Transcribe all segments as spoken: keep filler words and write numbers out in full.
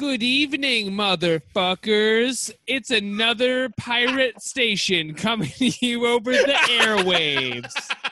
Good evening, motherfuckers. It's another pirate station coming to you over the airwaves.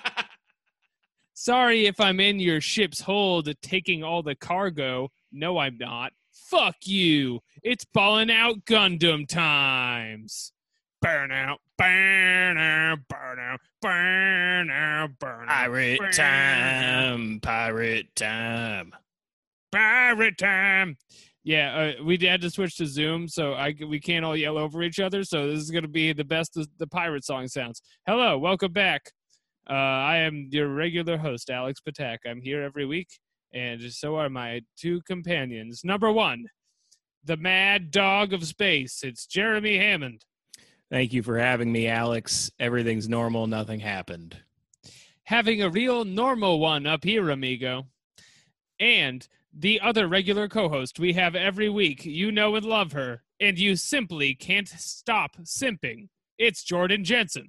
Sorry if I'm in your ship's hold taking all the cargo. No, I'm not. Fuck you. It's ballin' out Gundam times. Burn out, burn out, burn out, burn out, burn out. Pirate burn time, out. pirate time. Pirate time. Yeah, uh, we had to switch to Zoom, so I, we can't all yell over each other, so this is going to be the best the, the pirate song sounds. Hello, welcome back. Uh, I am your regular host, Alex Patak. I'm here every week, and so are my two companions. Number one, the mad dog of space. It's Jeremy Hammond. Thank you for having me, Alex. Everything's normal. Nothing happened. Having a real normal one up here, amigo. And the other regular co-host we have every week. You know and love her, and you simply can't stop simping. It's Jordan Jensen.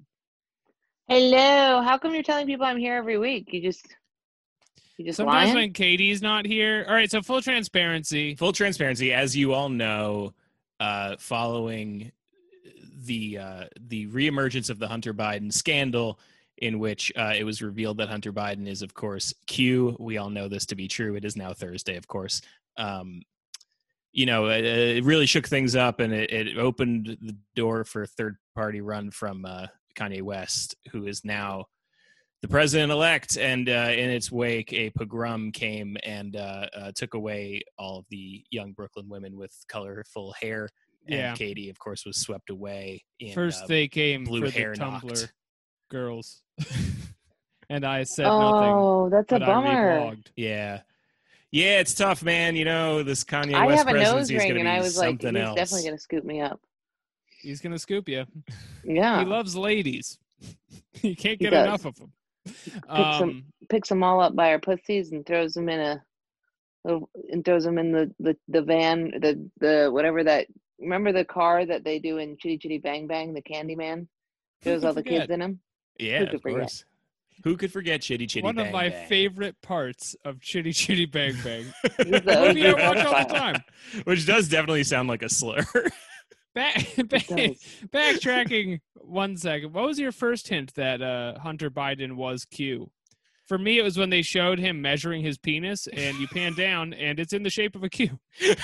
Hello. How come you're telling people I'm here every week? You just, you just Sometimes lying? when Katie's not here. All right, so full transparency. Full transparency, as you all know, uh, following the uh, the reemergence of the Hunter Biden scandal, in which uh, it was revealed that Hunter Biden is, of course, Q. We all know this to be true. It is now Thursday, of course. Um, you know, it, it really shook things up, and it, it opened the door for a third-party run from uh, Kanye West, who is now the president-elect. And uh, in its wake, a pogrom came and uh, uh, took away all of the young Brooklyn women with colorful hair. Yeah. And Katie, of course, was swept away. In, First uh, they came blue for the hair Tumblr knocked. girls. And I said nothing. Oh, that's a but bummer. I reblogged. Yeah. Yeah, it's tough, man. You know, this Kanye I West have a nose presidency is going ring, to and be I was like, something he's else. definitely going to scoop me up. He's going to scoop you. Yeah. He loves ladies. You can't He get does. enough of them. Picks, Um, them, picks them all up by her pussies and throws them in a, and throws them in the, the, the van, the, the, whatever that, remember the car that they do in Chitty Chitty Bang Bang, the Candyman? Throws could all the forget? kids in him? Yeah, Who could of forget? course. Who could forget Chitty Chitty One Bang of my Bang? favorite parts of Chitty Chitty Bang Bang. He's the Movie I O G watch all the pedophile. time. Which does definitely sound like a slur. Back, back, does. backtracking one second. What was your first hint that uh, Hunter Biden was Q? For me, it was when they showed him measuring his penis, and you pan down, and it's in the shape of a Q.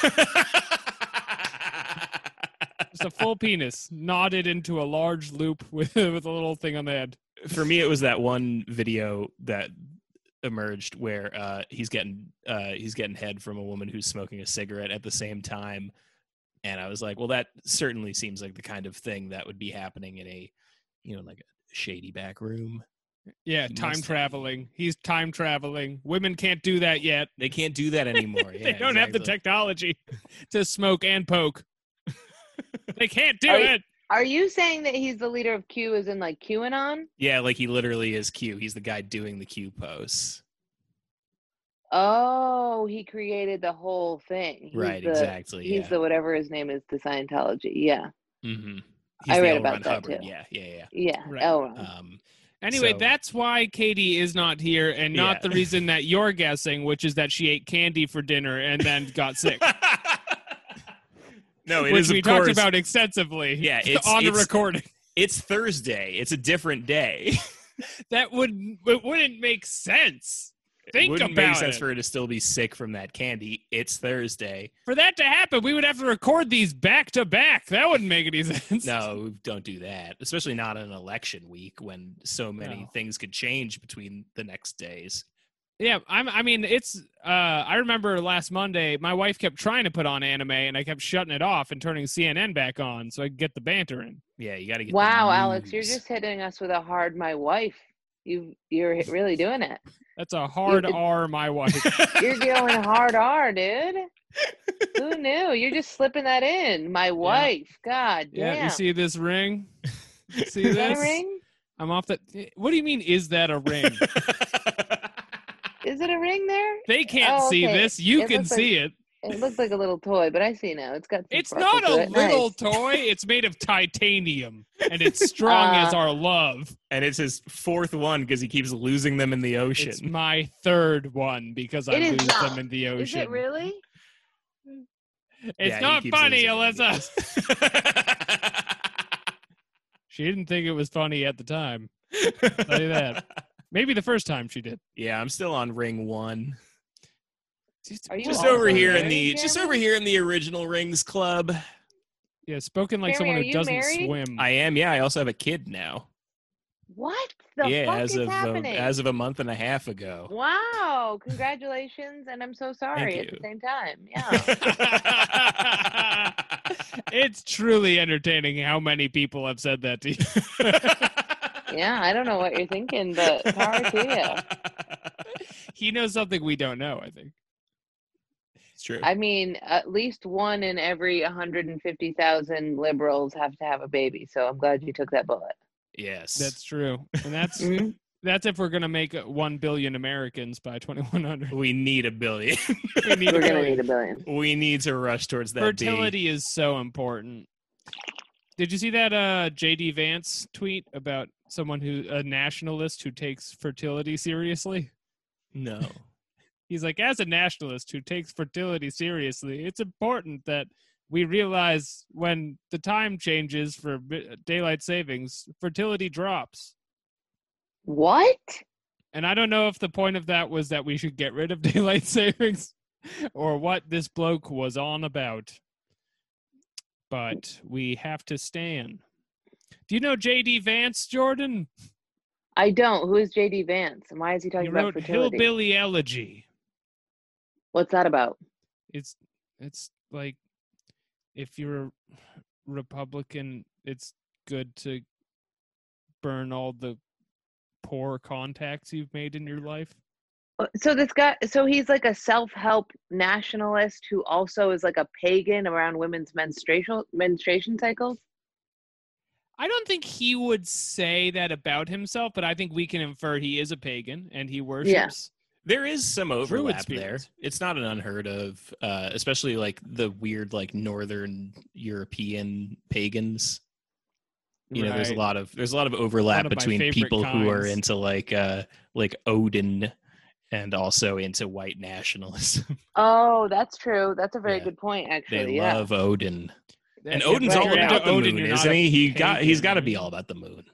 Just a full penis, knotted into a large loop with with a little thing on the head. For me, it was that one video that emerged where uh, he's getting uh, he's getting head from a woman who's smoking a cigarette at the same time, and I was like, well, that certainly seems like the kind of thing that would be happening in a, you know, like a shady back room. Yeah, He time must- traveling. He's time traveling. Women can't do that yet. They can't do that anymore. they Yeah, don't have the exactly. technology to smoke and poke. They can't do Are you- it. Are you saying that he's the leader of Q as in like QAnon? Yeah, like he literally is Q. He's the guy doing the Q pose. Oh, he created the whole thing. He's Right, the- exactly. He's yeah. the whatever his name is, the Scientology. Yeah. Mm-hmm. I the read L. about Ron that, Hubbard. too. Yeah, yeah, yeah. Yeah. Right. Oh, right. Um, Anyway, So- that's why Katie is not here, and not Yeah. the reason that you're guessing, which is that she ate candy for dinner and then got sick. no, it which is, of we course. talked about extensively Yeah, it's- on the it's- recording. It's Thursday. It's a different day. That would it wouldn't make sense. Think it wouldn't about make sense it. for her to still be sick from that candy. It's Thursday. For that to happen, we would have to record these back to back. That wouldn't make any sense. No, don't do that. Especially not an election week when so many No. things could change between the next days. Yeah, I'm. I mean, it's. Uh, I remember last Monday, my wife kept trying to put on anime, and I kept shutting it off and turning C N N back on so I could get the banter in. Yeah, you got to get. Wow, the Alex, you're news. just hitting us with a hard my wife. You you're really doing it. That's a hard it- R, my wife. You're going hard R, dude. Who knew? You're just slipping that in. My wife. God Yeah, damn. you see this ring? See Is that this? a ring? I'm off the. What do you mean? Is that a ring? Is it a ring there? They can't Oh, see okay. this. You It can looks like- see it. It looks like a little toy, but I see now. It's got. Some It's sparkle not to a it. little Nice. toy. It's made of titanium, and it's strong as Uh, our love. and it's his fourth one because he keeps losing them in the ocean. It's my third one because I It is lose not. them in the Is ocean. it really? It's Yeah, he not keeps funny, losing Alyssa. She didn't think it was funny at the time. Tell you that. Maybe the first time she did. Yeah, I'm still on ring one. Are you Just also over here in married, the just Jeremy? over here in the original Rings Club. Yeah, spoken like Jeremy, someone are who you doesn't married? swim. I am. Yeah, I also have a kid now. What the yeah, fuck as is of happening? Uh, as of a month and a half ago. Wow! Congratulations, and I'm so sorry at the you. same time. Yeah. It's truly entertaining how many people have said that to you. Yeah, I don't know what you're thinking, but power to you. He knows something we don't know, I think. It's true. I mean, at least one in every one hundred fifty thousand liberals have to have a baby, so I'm glad you took that bullet. Yes. That's true. And that's Mhm. that's if we're going to make one billion Americans by twenty-one hundred. We need a billion. We need We're a gonna billion. need a billion. we need to rush towards that B. Fertility is so important. Did you see that uh, J D Vance tweet about someone who, a nationalist who takes fertility seriously? No. He's like, as a nationalist who takes fertility seriously, it's important that we realize when the time changes for bi- daylight savings, fertility drops. What? And I don't know if the point of that was that we should get rid of daylight savings or what this bloke was on about. But we have to stand. Do you know J D Vance, Jordan? I don't. Who is J D Vance, and why is he talking He about wrote fertility? Hillbilly Elegy. What's that about? It's it's like if you're a Republican, it's good to burn all the poor contacts you've made in your life. So this guy, so he's like a self-help nationalist who also is like a pagan around women's menstruation menstruation cycles. I don't think he would say that about himself, but I think we can infer he is a pagan and he worships. There is some Druid overlap there. spirits. It's not an unheard of, uh, especially like the weird, like Northern European pagans. You know, there's a Right. lot of there's a lot of overlap One of my between favorite people who are kinds. into like uh like Odin and also into white nationalism. Oh, that's true. That's a very Yeah. good point, They actually. Yeah. love Odin. And Yeah, Odin's but all if you're about into the Odin, moon, you're isn't not a he? He got he's pagan, got to be right? all about the moon.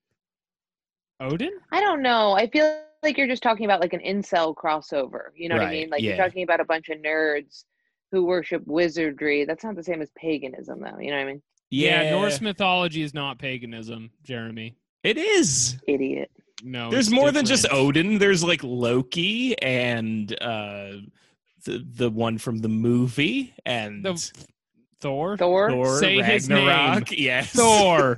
Odin? I don't know. I feel like you're just talking about like an incel crossover. You know what I Right, mean? Like you're yeah. talking about a bunch of nerds who worship wizardry. That's not the same as paganism, though. You know what I mean? Yeah, Norse mythology is not paganism, Jeremy. It is. Idiot. No, There's it's more than just different. Odin. There's like Loki and uh the the one from the movie and The Thor. Thor. Thor Say his name. Ragnarok. Yes. Thor.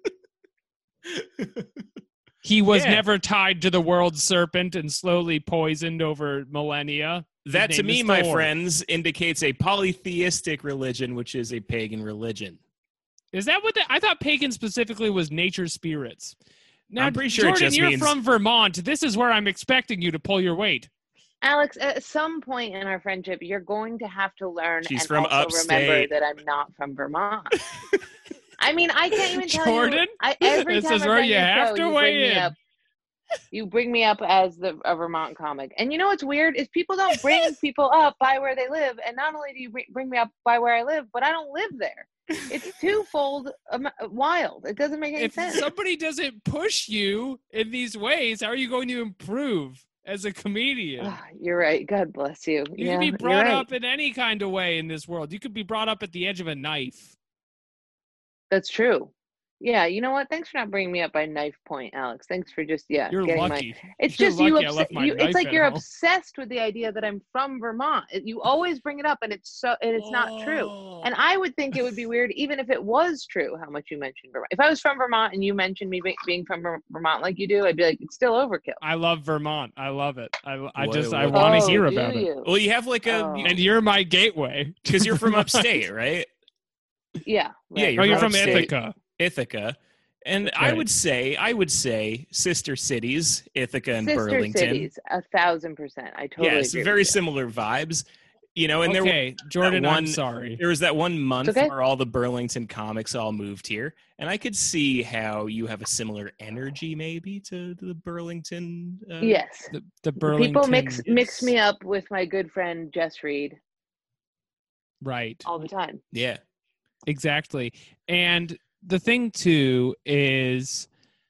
He was Yeah. never tied to the world serpent and slowly poisoned over millennia. His That to name me, is my Thor. friends, indicates a polytheistic religion, which is a pagan religion. Is that what the, I thought pagan specifically was nature spirits? Now, I'm pretty sure it Jordan, just you're means- from Vermont. This is where I'm expecting you to pull your weight. Alex, at some point in our friendship, you're going to have to learn She's and from also remember upstate. that I'm not from Vermont. I mean, I can't even tell Jordan, you. I, every this time is I've where done you your have show, to you weigh bring me in. up. You bring me up as the a Vermont comic, and you know what's weird is people don't bring people up by where they live, and not only do you bring- bring me up by where I live, but I don't live there. It's twofold um, wild. It doesn't make any If sense. somebody doesn't push you in these ways, how are you going to improve as a comedian? Ah, you're right. God bless you. You yeah, can be you're brought right. up in any kind of way in this world. You could be brought up at the edge of a knife. That's true. Yeah, you know what? Thanks for not bringing me up by knife point, Alex. Thanks for just yeah You're getting my. lucky. It's You're just you. lucky I Obs- left my you knife it's like at you're home. obsessed with the idea that I'm from Vermont. It- You always bring it up, and it's so and it's not true. And I would think it would be weird, even if it was true, how much you mentioned Vermont. If I was from Vermont and you mentioned me be- being from Ver- Vermont like you do, I'd be like, it's still overkill. I love Vermont. I love it. I, I What- just I what- want to Oh, hear do about it. you? Well, you have like a Oh. And you're my gateway. because you're from Vermont. upstate, right? Yeah. Yeah, right. you're Oh, you're from upstate. Ithaca. Ithaca. And I Right. would say, I would say, sister cities, Ithaca and Sister Burlington. cities, a thousand percent. I totally Yes, agree. very with you. similar vibes. You know, and there Okay, Jordan, one- I'm sorry. there was that one month okay. where all the Burlington comics all moved here, and I could see how you have a similar energy, maybe, to the Burlington. Uh, Yes. The, the Burlington. People mix mix me up with my good friend Jess Reed. Right. all the time. Yeah. Exactly. And the thing too is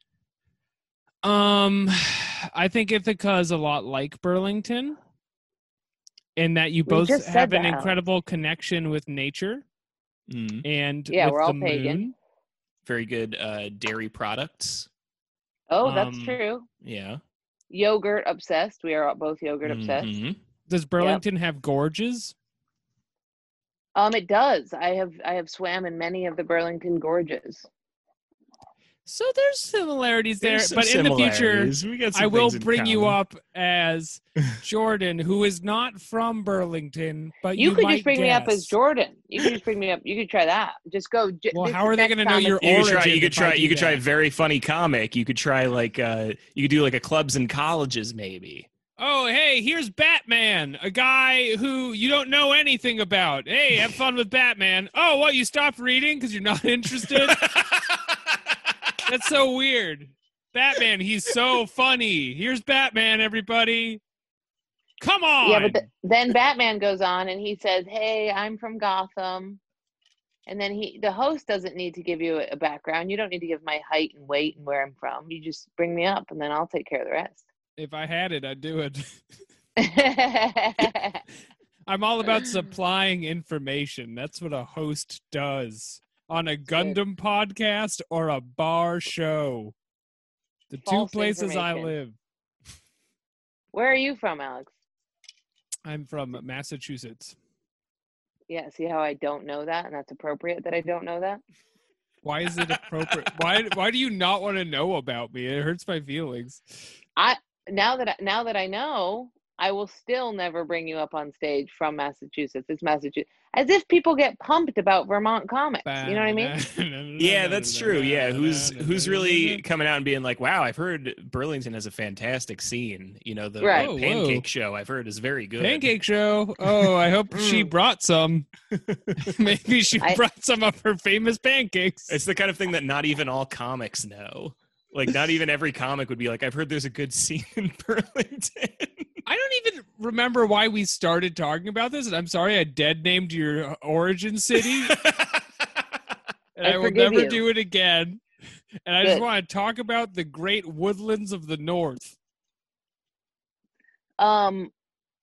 um I think Ithaca is a lot like Burlington in that you We both just have said an that, incredible connection with nature Mm. and Yeah, with we're all the pagan. moon. Very good uh, dairy products. Oh, that's Um, true. Yeah. Yogurt obsessed. We are both yogurt obsessed. Mhm. Does Burlington have gorges? Um, it does. I have I have swam in many of the Burlington gorges. So there's similarities there, There's some but in the future, similarities. We got some I will things in bring you common. up as Jordan, who is not from Burlington, but You, you, could might just bring me up as guess. Jordan. You could just bring me up. You could try that. Just go. j- Well, this how are they next gonna know comic- your You could try. origin You could if I try. do You could try. that? Very funny comic. You could try like. Uh, you could do like a clubs and colleges maybe. Oh, hey, here's Batman, a guy who you don't know anything about. Hey, have fun with Batman. Oh, what, you stopped reading because you're not interested? That's so weird. Batman, he's so funny. Here's Batman, everybody. Come on. Yeah, but th- then Batman goes on and he says, "Hey, I'm from Gotham," and then he, the host, doesn't need to give you a background. You don't need to give my height and weight and where I'm from. You just bring me up, and then I'll take care of the rest. If I had it, I'd do it. I'm all about supplying information. That's what a host does on a Gundam podcast or a bar show. The two False places I information. live. Where are you from, Alex? I'm from Massachusetts. Yeah, see how I don't know that, and that's appropriate that I don't know that? Why is it appropriate? why why do you not want to know about me? It hurts my feelings. I now that I, now that I know, I will still never bring you up on stage from Massachusetts. It's Massachusetts. As if people get pumped about Vermont comics. You know what I mean? Yeah, that's true. Yeah, who's who's really coming out and being like, "Wow, I've heard Burlington has a fantastic scene." You know, the, Right. the Whoa, Pancake whoa. Show I've heard is very good. Pancake show? Oh, I hope she brought some. Maybe she I- brought some of her famous pancakes. It's the kind of thing that not even all comics know. Like, not even every comic would be like, "I've heard there's a good scene in Burlington." I don't even remember why we started talking about this, and I'm sorry I dead named your origin city, and I I, will forgive never you. do it again. And I just Good. want to talk about the great woodlands of the north. Um,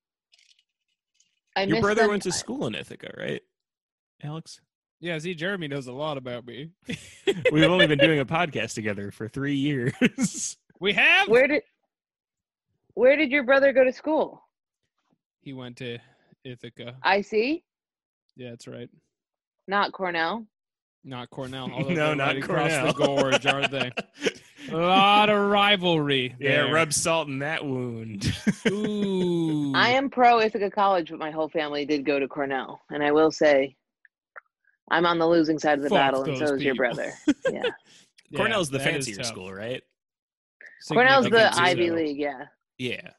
I Your missed brother them. went to school in Ithaca, right, Alex? Yeah, see, Jeremy knows a lot about me. We've only been doing a podcast together for three years. We have? Where did Where did your brother go to school? He went to Ithaca. I see. Yeah, that's right. Not Cornell. Not Cornell. Although No, they're not right across Cornell. the gorge, aren't they? A lot of rivalry. Yeah, there. rub salt in that wound. Ooh. I am pro Ithaca College, but my whole family did go to Cornell, and I will say, I'm on the losing side of the Fuck battle, and those so is your people. brother. Yeah, Yeah, Cornell's the that is fancier tough. school, right? Cornell's the Significantly Ivy so. League. Yeah. Yeah.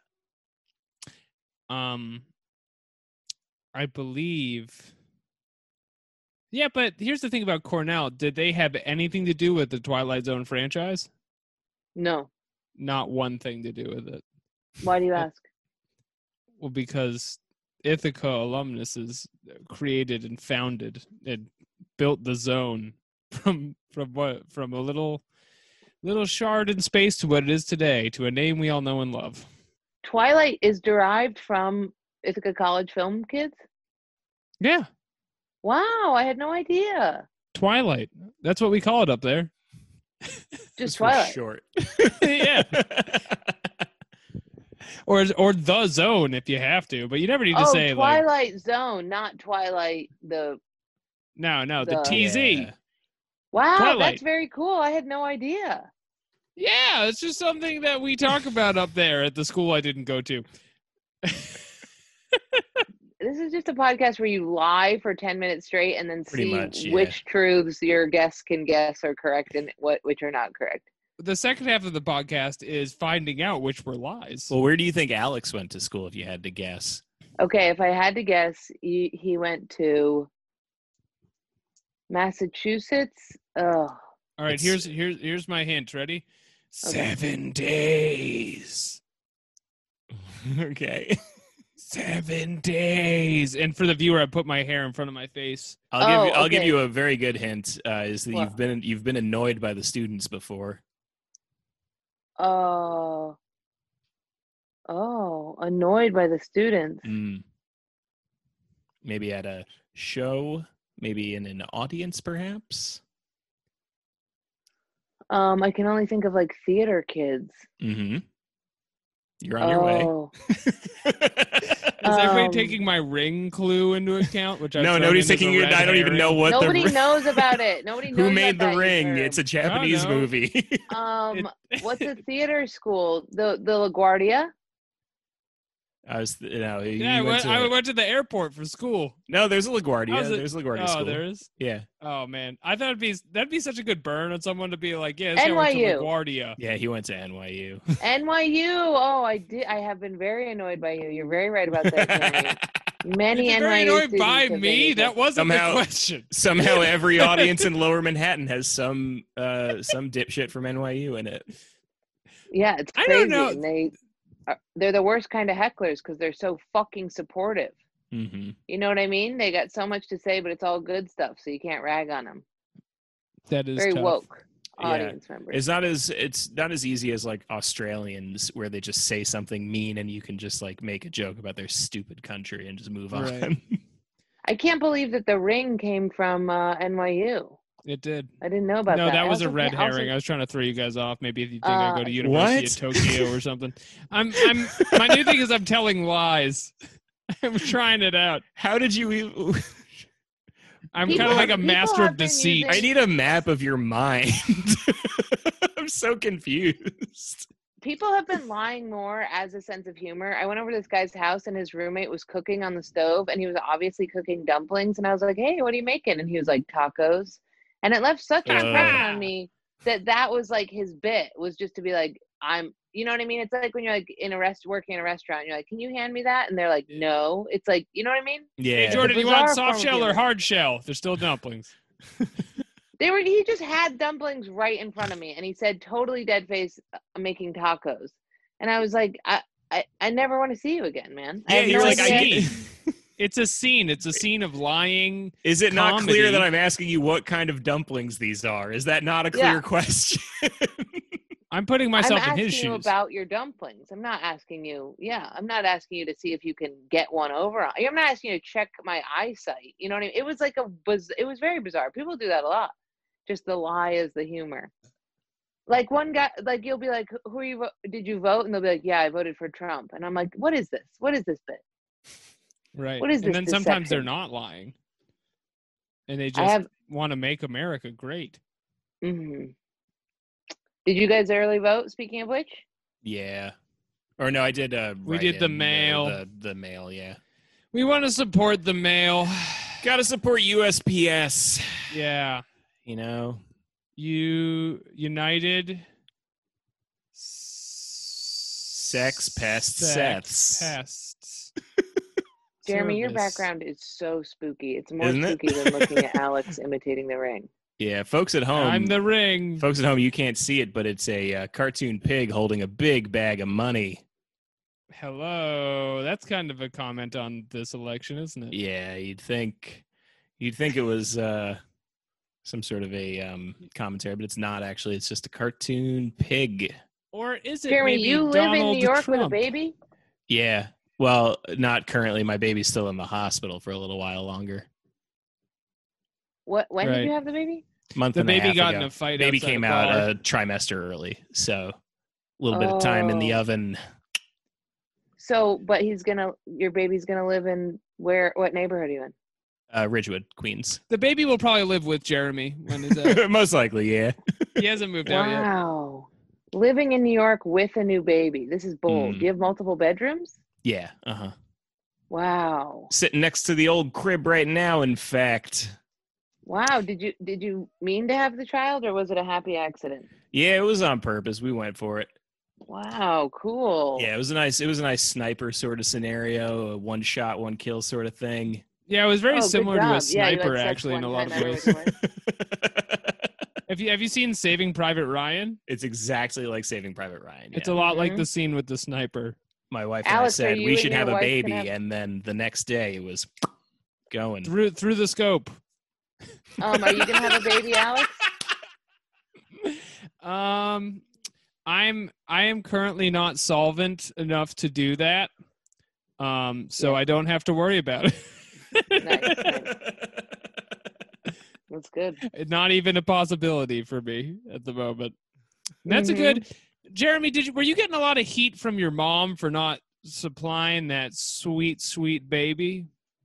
Um, I believe. Yeah, but here's the thing about Cornell. Did they have anything to do with the Twilight Zone franchise? No. Not one thing to do with it. Why do you Oh. ask? Well, because Ithaca alumnuses created and founded and built the zone from from what from a little little shard in space to what it is today, to a name we all know and love. Twilight is derived from Ithaca College film kids. Yeah, Wow, I had no idea. Twilight. That's what we call it up there. Just For Twilight. short. Yeah. Or or the zone if you have to, but you never need to Oh, say like Twilight Zone, not Twilight. The no, no, the the- T Z. Yeah. wow, Twilight. that's very cool. I had no idea. Yeah, it's just something that we talk about up there at the school I didn't go to. This is just a podcast where you lie for ten minutes straight and then Pretty see much, yeah. which truths your guests can guess are correct and what which are not correct. The second half of the podcast is finding out which were lies. Well, where do you think Alex went to school, if you had to guess? Okay, if I had to guess, he, he went to Massachusetts. Oh, All right, It's- here's here's here's my hint. Ready? Seven days. Okay. Seven days. And for the viewer, I put my hair in front of my face. I'll give Oh, you. I'll give okay. you a very good hint. Uh, is that What? you've been you've been annoyed by the students before? Oh. Oh, annoyed by the students. Mm. Maybe at a show, maybe in an audience, perhaps. Um, I can only think of like theater kids. Mm-hmm. You're on your way. Oh. Is everybody Um, taking my ring clue into account? Which I've No, thrown nobody's in as a taking it. red I don't even herring? know what Nobody the knows about it. Nobody knows who made the about that, you ring. term. It's a Japanese know. movie. Um, It- what's a theater school? The the LaGuardia? I was, you know, you Yeah, I went went, to- I went to the airport for school. no, there's a How's LaGuardia. it- There's a LaGuardia Oh, school. there is. Yeah, Oh man, I thought it'd be that'd be such a good burn on someone to be like, yeah, this guy went to N Y U. LaGuardia. yeah. He went to N Y U. N Y U. Oh, I did. I have been very annoyed by you. You're very right about that, Jeremy. Many You're N Y very U annoyed students by have been me. That wasn't Somehow- the question. Somehow, every audience in Lower Manhattan has some uh, some dipshit from N Y U in it. Yeah, it's I crazy. don't know. And they are, they're the worst kind of hecklers because they're so fucking supportive. Mm-hmm. You know what I mean? They got so much to say, but it's all good stuff, so you can't rag on them. That is Very tough. woke Yeah. audience members. It's not as it's not as easy as like Australians where they just say something mean and you can just like make a joke about their stupid country and just move on. Right. I can't believe that the ring came from uh, N Y U. It did. I didn't know about No, that. that I was a also red can't- also- herring. I was trying to throw you guys off. Maybe if you think I go Uh, to University What? of Tokyo or something. I'm. I'm. My new thing is I'm telling lies. I'm trying it out. How did you even I'm People kind of like a have- people master have of been deceit. using- I need a map of your mind. I'm so confused. People have been lying more as a sense of humor. I went over to this guy's house and his roommate was cooking on the stove and he was obviously cooking dumplings. And I was like, hey, what are you making? And he was like, tacos. And it left such an Uh. impression on me that that was like his bit, was just to be like, I'm, you know what I mean? It's like when you're like in a rest, working in a restaurant, you're like, can you hand me that? And they're like, no. It's like, you know what I mean? Yeah. Hey Jordan, The you want bizarre soft form of shell or humor. hard shell? They're still dumplings. They were, he just had dumplings right in front of me and he said, totally dead face, uh, making tacos. And I was like, I, I, I never want to see you again, man. I Yeah, have you're no like, I idea- get, It's a scene. It's a scene of lying. is it not Comedy. clear that I'm asking you what kind of dumplings these are? Is that not a clear Yeah. question? I'm putting I'm myself in asking his you shoes. about your dumplings. I'm not asking you. Yeah, I'm not asking you to see if you can get one over. on- I'm not asking you to check my eyesight. You know what I mean? It was like a biz- It was very bizarre. People do that a lot. Just the lie is the humor. Like one guy, like you'll be like, "Who are you? Vo- did you vote?" And they'll be like, "Yeah, I voted for Trump." And I'm like, "What is this? What is this bit?" Right. What is and this then sometimes they're deception? not lying. And they I just have. want to make America great. mhm. Did you guys early vote? Speaking of which, Yeah. Or no, I did. Uh, We did the write-in, mail. The, the mail, yeah. We want to support the mail. Got to support U S P S. Yeah. You know. You United Sex pest Sex Seths. pests. Jeremy, your Service. background is so spooky. It's more Isn't it? spooky than looking at Alex imitating the ring. Yeah, folks at home. I'm the ring. Folks at home, you can't see it, but it's a uh, cartoon pig holding a big bag of money. Hello. That's kind of a comment on this election, isn't it? Yeah, you'd think, you'd think it was uh, some sort of a um, commentary, but it's not actually. It's just a cartoon pig. Or is it Jeremy, maybe you live in Donald New York with a Trump? baby? Yeah. Well, not currently. My baby's still in the hospital for a little while longer. What? When Right. did you have the baby? Month The and a baby half got ago. in a fight. Baby outside came a out bar. a trimester early, so a little bit of time in the Oh. oven. So, but he's gonna. Your baby's gonna live in where? What neighborhood are you in? Uh, Ridgewood, Queens. The baby will probably live with Jeremy when he's out. Most likely, yeah. He hasn't moved out yet. Wow. Living in New York with a new baby. This is bold. Mm. Do you have multiple bedrooms? Yeah. Uh huh. Wow. Sitting next to the old crib right now. In fact. Wow. Did you did you mean to have the child or was it a happy accident? Yeah, it was on purpose. We went for it. Wow, cool. Yeah, it was a nice. It was a nice sniper sort of scenario, a one shot, one kill sort of thing. Yeah, it was very Oh, good similar to job. a Yeah, you had sniper, sex actually, in a one lot of time ways. everywhere. Have you have you seen Saving Private Ryan? It's exactly like Saving Private Ryan. It's yeah. a lot like Mhm. the scene with the sniper. my wife Alex, and are I said you we and should your have a wife gonna baby, have- and then the next day it was going. through through the scope. Um, are you gonna have a baby, Alex? Um, I'm I am currently not solvent enough to do that. Um, so Yeah. I don't have to worry about it. Nice, That's good. Not even a possibility for me at the moment. That's a good. Jeremy, did you were you getting a lot of heat from your mom for not supplying that sweet, sweet baby?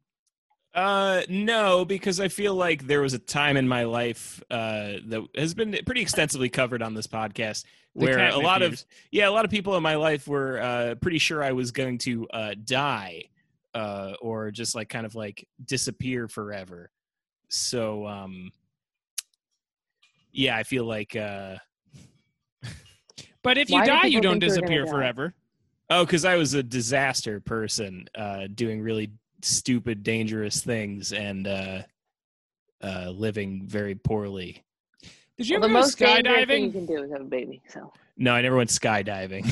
Uh, no, because I feel like there was a time in my life uh, that has been pretty extensively covered on this podcast The where a catnip lot years. of yeah, a lot of people in my life were uh, pretty sure I was going to uh, die uh, or just like kind of like disappear forever. So, um, yeah, I feel like uh, But if you Why do die, you people don't think you're gonna disappear die? forever. oh, because I was a disaster person uh, doing really stupid, dangerous things and uh, uh, living very poorly. Did you Well, the ever go most dangerous thing you skydiving? can do is have a baby. So No, I never went skydiving.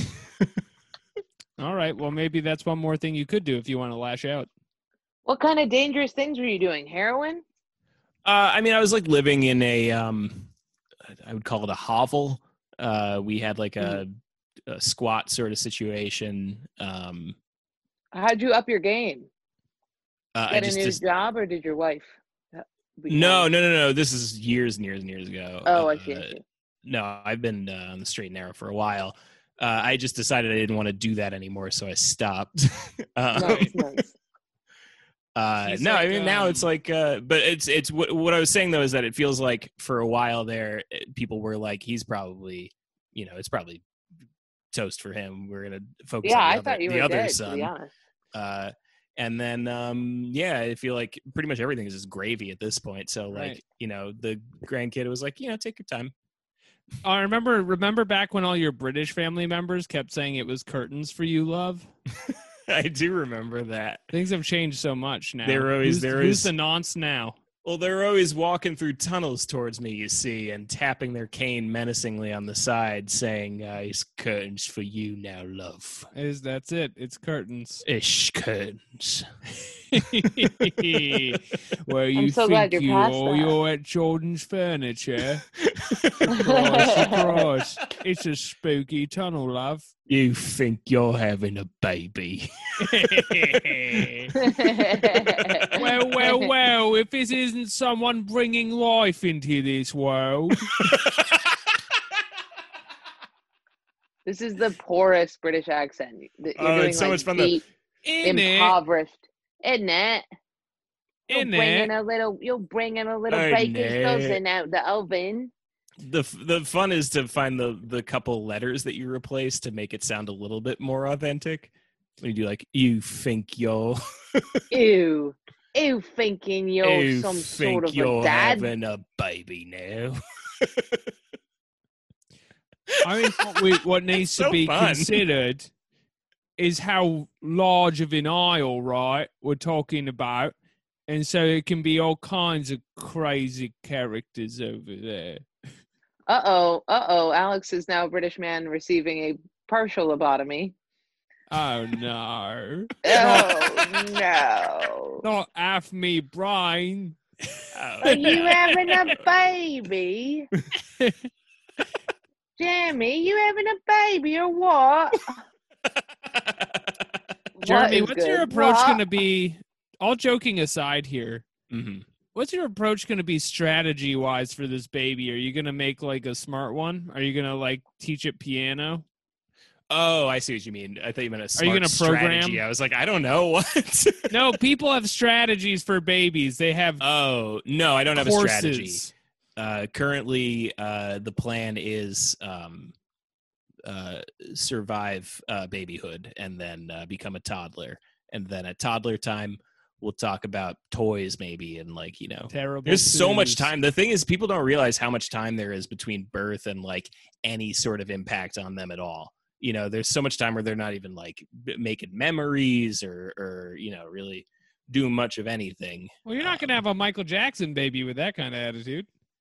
All right. Well, maybe that's one more thing you could do if you want to lash out. what kind of dangerous things were you doing? Heroin? Uh, I mean, I was like living in a, um, I would call it a hovel. Uh, we had like a, a squat sort of situation. Um, How'd you up your game? uh, I Get a just, new just job, or did your wife? become- no, no, no, no. This is years and years and years ago. Oh, uh, I see. I see. No, I've been uh, on the straight and narrow for a while. Uh, I just decided I didn't want to do that anymore, so I stopped. um, Nice, nice. Uh, He's no, like, I mean now it's um, like, uh, but it's it's what what I was saying though is that it feels like for a while there, eh, people were like, he's probably, you know, it's probably toast for him. We're gonna focus Yeah, on the I other, thought you the were other dead. To son. be honest. Uh, and then um, yeah, I feel like pretty much everything is just gravy at this point. So like, Right. you know, the grandkid was like, you know, take your time. I remember remember back when all your British family members kept saying it was curtains for you, love. I do remember that. Things have changed so much now. They were always- who's, they were who's always- the nonce now? Well, they're always walking through tunnels towards me, you see, and tapping their cane menacingly on the side, saying, uh, "It's curtains for you now, love. Is that's it? It's curtains. Ish curtains." Well, you I'm so glad think you're you past or that. you're at Jordan's Furniture? Surprise, surprise! It's a spooky tunnel, love. You think you're having a baby? Well, well, well, if this isn't someone bringing life into this world. This is the poorest British accent. You're Oh, doing it's so like much fun, though. deep, In it, impoverished. Isn't it? You're in bringing it. a little. You're bringing a little Isn't baker's it? dozen out the oven. the f- The fun is to find the the couple letters that you replace to make it sound a little bit more authentic. When you do like, you think you're, Ew. Ew, thinking you're you some think sort of you're a dad. having a baby now. I mean, what, we, what needs So to be fun. considered is how large of an aisle, right, we're talking about. And so it can be all kinds of crazy characters over there. Uh oh. Uh oh. Alex is now a British man receiving a partial lobotomy. Oh, no. Oh no. Not half me brain. Are you having a baby? Jeremy, you having a baby or what? Jeremy, What is what's your good? approach What? going to be? All joking aside here, hmm what's your approach going to be strategy wise for this baby? Are you going to make like a smart one? Are you going to like teach it piano? Oh, I see what you mean. I thought you meant a smart you gonna program? strategy. I was like, I don't know what. No, people have strategies for babies. They have Oh no, I don't have a courses. strategy. Uh, currently, uh, the plan is um, uh, survive uh, babyhood and then uh, become a toddler, and then at toddler time, we'll talk about toys maybe and like you know. Terrible. There's so much twos. time. The thing is, people don't realize how much time there is between birth and like any sort of impact on them at all. You know, there's so much time where they're not even like b- making memories or, or you know, really doing much of anything. Well, you're not going to have a Michael Jackson baby with that kind of attitude.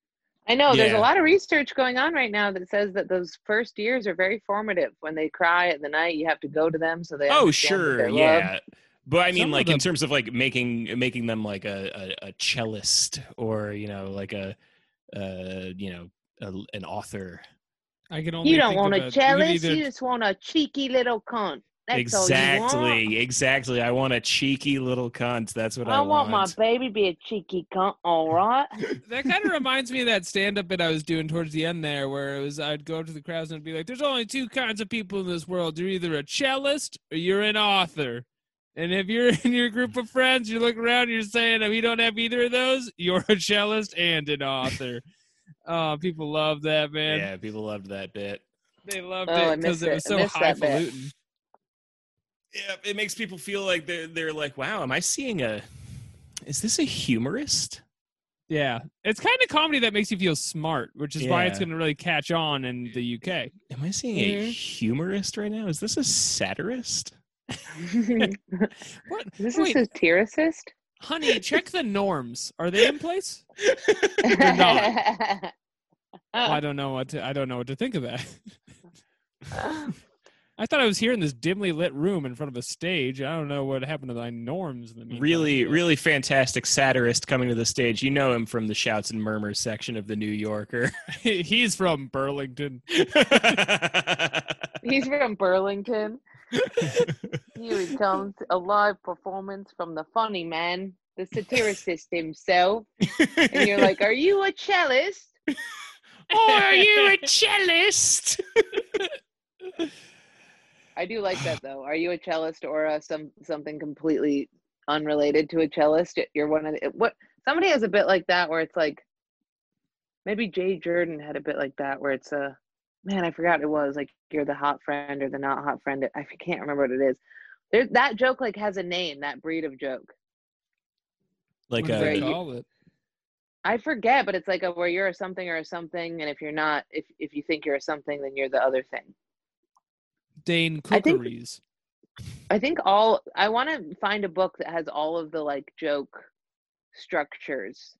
I know there's Yeah. a lot of research going on right now that says that those first years are very formative. When they cry at the night, you have to go to them so they Oh, understand that sure, they're yeah. loved. But I mean, Some of like in them- terms of like making making them like a, a, a cellist or you know like a uh you know a, an author. I can only You don't think want of a you could cellist, either- you just want a cheeky little cunt. That's all you want. Exactly, exactly. I want a cheeky little cunt. That's what I, I want my baby to be a cheeky cunt, all right? That kind of reminds me of that stand-up bit I was doing towards the end there, where it was I'd go up to the crowds and I'd be like, "There's only two kinds of people in this world. You're either a cellist or you're an author. And if you're in your group of friends, you look around, and you're saying, if you don't have either of those, you're a cellist and an author." Oh, people love that, man. Yeah, people loved that bit. They loved Oh, I it because missed it it. was I so missed that bit. highfalutin. Yeah, it makes people feel like they're they're like, wow, am I seeing a? Is this a humorist? Yeah, it's kind of comedy that makes you feel smart, which is why it's Yeah. going to really catch on in the U K. Am I seeing a Mhm. humorist right now? Is this a satirist? What? This Wait, is satiricist? honey, check the norms. Are they in place? They're not. Well, I don't know what to. I don't know what to think of that. I thought I was here in this dimly lit room in front of a stage. I don't know what happened to my norms. In the meantime. Really, really fantastic satirist coming to the stage. You know him from the Shouts and Murmurs section of the New Yorker. He's from Burlington. He's from Burlington. Here he comes, a live performance from the funny man, the satiricist himself. And you're like, are you a cellist? Oh, are you a cellist? I do like that though. Are you a cellist or a, some something completely unrelated to a cellist? You're one of the, what somebody has a bit like that where it's like maybe Jay Jordan had a bit like that where it's a man, I forgot it was like you're the hot friend or the not hot friend. I can't remember what it is. There, that joke like has a name, that breed of joke. Like What do they a- a call it? I forget, but it's like a where you're a something or a something, and if you're not, if if you think you're a something, then you're the other thing. Dane I think- Cookeries. I think all I want to find a book that has all of the like joke structures.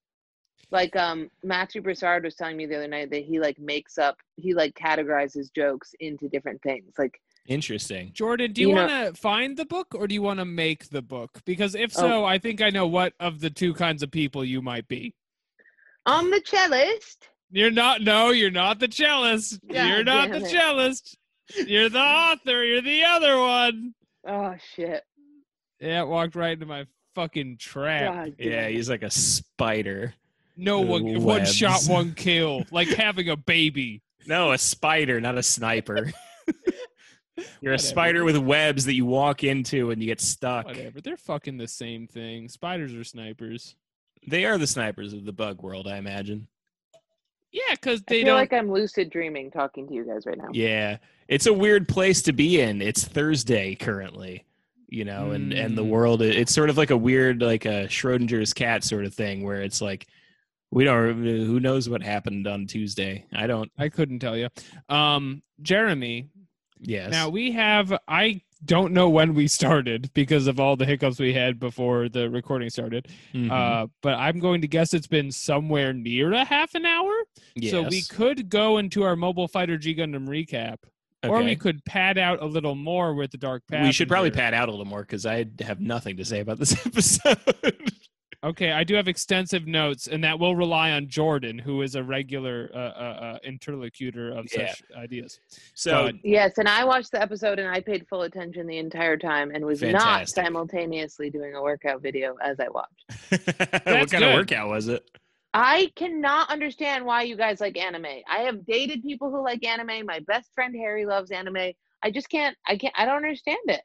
Like um Matthew Broussard was telling me the other night that he like makes up he like categorizes jokes into different things. Like interesting. Jordan, do you, You know- want to find the book or do you want to make the book? Because if Oh. so, I think I know what of the two kinds of people you might be. I'm the cellist. You're not. No, you're not the cellist. God you're not damn the it. cellist. You're the author. You're the other one. Oh shit. Yeah, it walked right into my fucking trap. God Yeah, damn it. he's like a spider. No one, one Webs. shot, one kill. Like having a baby. No, a spider, not a sniper. You're a Whatever. spider with webs that you walk into and you get stuck. Whatever. They're fucking the same thing. Spiders are snipers. They are the snipers of the bug world, I imagine. Yeah, because I they feel don't. like I'm lucid dreaming talking to you guys right now. Yeah. It's a weird place to be in. It's Thursday currently, you know, and, and the Mm. world, it's sort of like a weird, like a Schrodinger's cat sort of thing where it's like, we don't, who knows what happened on Tuesday? I don't. I couldn't tell you. Um, Jeremy, Yes. now we have, I don't know when we started because of all the hiccups we had before the recording started. Mhm. Uh, but I'm going to guess it's been somewhere near a half an hour. So we Yes. could go into our Mobile Fighter G Gundam recap, or we Okay. could pad out a little more with the Dark Passenger. We should probably pad out a little more because I have nothing to say about this episode. Okay, I do have extensive notes, and that will rely on Jordan, who is a regular uh, uh, uh, interlocutor of Yeah. such ideas. So But- Yes, and I watched the episode and I paid full attention the entire time and was not Fantastic. simultaneously doing a workout video as I watched. what That's kind of good. workout was it? I cannot understand why you guys like anime. I have dated people who like anime. My best friend Harry loves anime. I just can't. I can't. I don't understand it.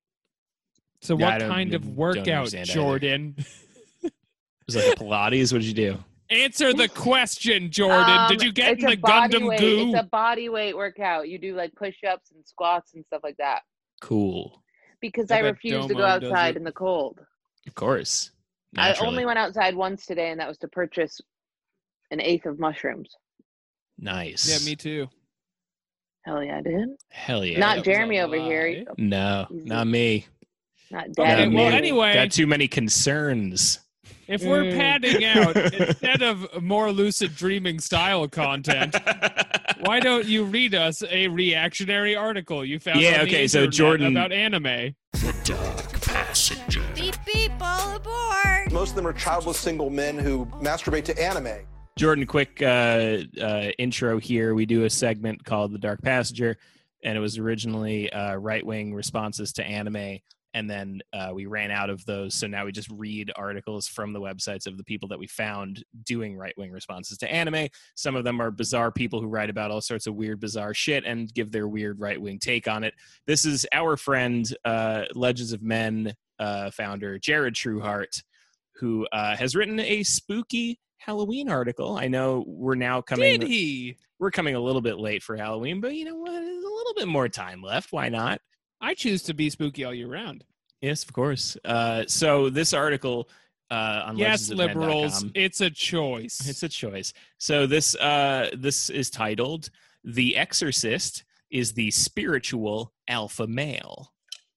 So, Yeah, I what don't- kind of don't workout, understand either. Jordan? It was like a Pilates. What did you do? Answer the question, Jordan. Um, Did you get it's in a the body Gundam weight, goo? It's a body weight workout. You do like push-ups and squats and stuff like that. Cool. Because I I, bet refuse to go Domo does outside it. in the cold. Of course. I Naturally. only went outside once today, and that was to purchase an eighth of mushrooms. Nice. Yeah, me too. Hell yeah, I did. Hell yeah. Not that was a Jeremy over here. lie. No, He's not me. Not Okay, daddy. Not well, me. anyway, Got too many concerns. If we're Mm. padding out instead of more lucid dreaming style content, why don't you read us a reactionary article you found Yeah, on the okay, so internet Jordan- about anime? The Dark Passenger. Beep beep, all aboard! Most of them are childless single men who masturbate to anime. Jordan, quick uh, uh, intro here. We do a segment called The Dark Passenger, and it was originally uh, right-wing responses to anime, and then uh, we ran out of those, so now we just read articles from the websites of the people that we found doing right-wing responses to anime. Some of them are bizarre people who write about all sorts of weird, bizarre shit and give their weird right-wing take on it. This is our friend, uh, Legends of Men uh, founder, Jared Trueheart, who uh, has written a spooky Halloween article. I know we're now coming... Did he? We're coming a little bit late for Halloween, but you know what? There's a little bit more time left. Why not? I choose to be spooky all year round. Yes, of course. Uh, so this article uh, on Yes, legends of men dot liberals, com, it's a choice. it's a choice. So this uh, this is titled "The Exorcist is the Spiritual Alpha Male."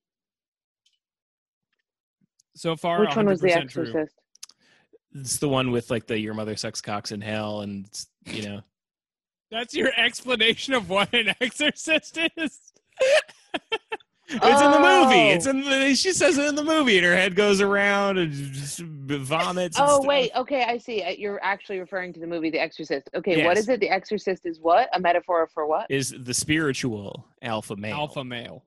So far, Which one was The one hundred percent true. Exorcist? It's the one with like the "Your mother sucks cocks in hell" and you know. That's your explanation of what an exorcist is? It's in the movie. Oh. It's in the, she says it in the movie, and her head goes around and just vomits. And Oh, stuff. wait. Okay, I see. Uh, You're actually referring to the movie The Exorcist. Okay, what Yes. is it? The Exorcist is what? A metaphor for what? Is the spiritual alpha male. Alpha male.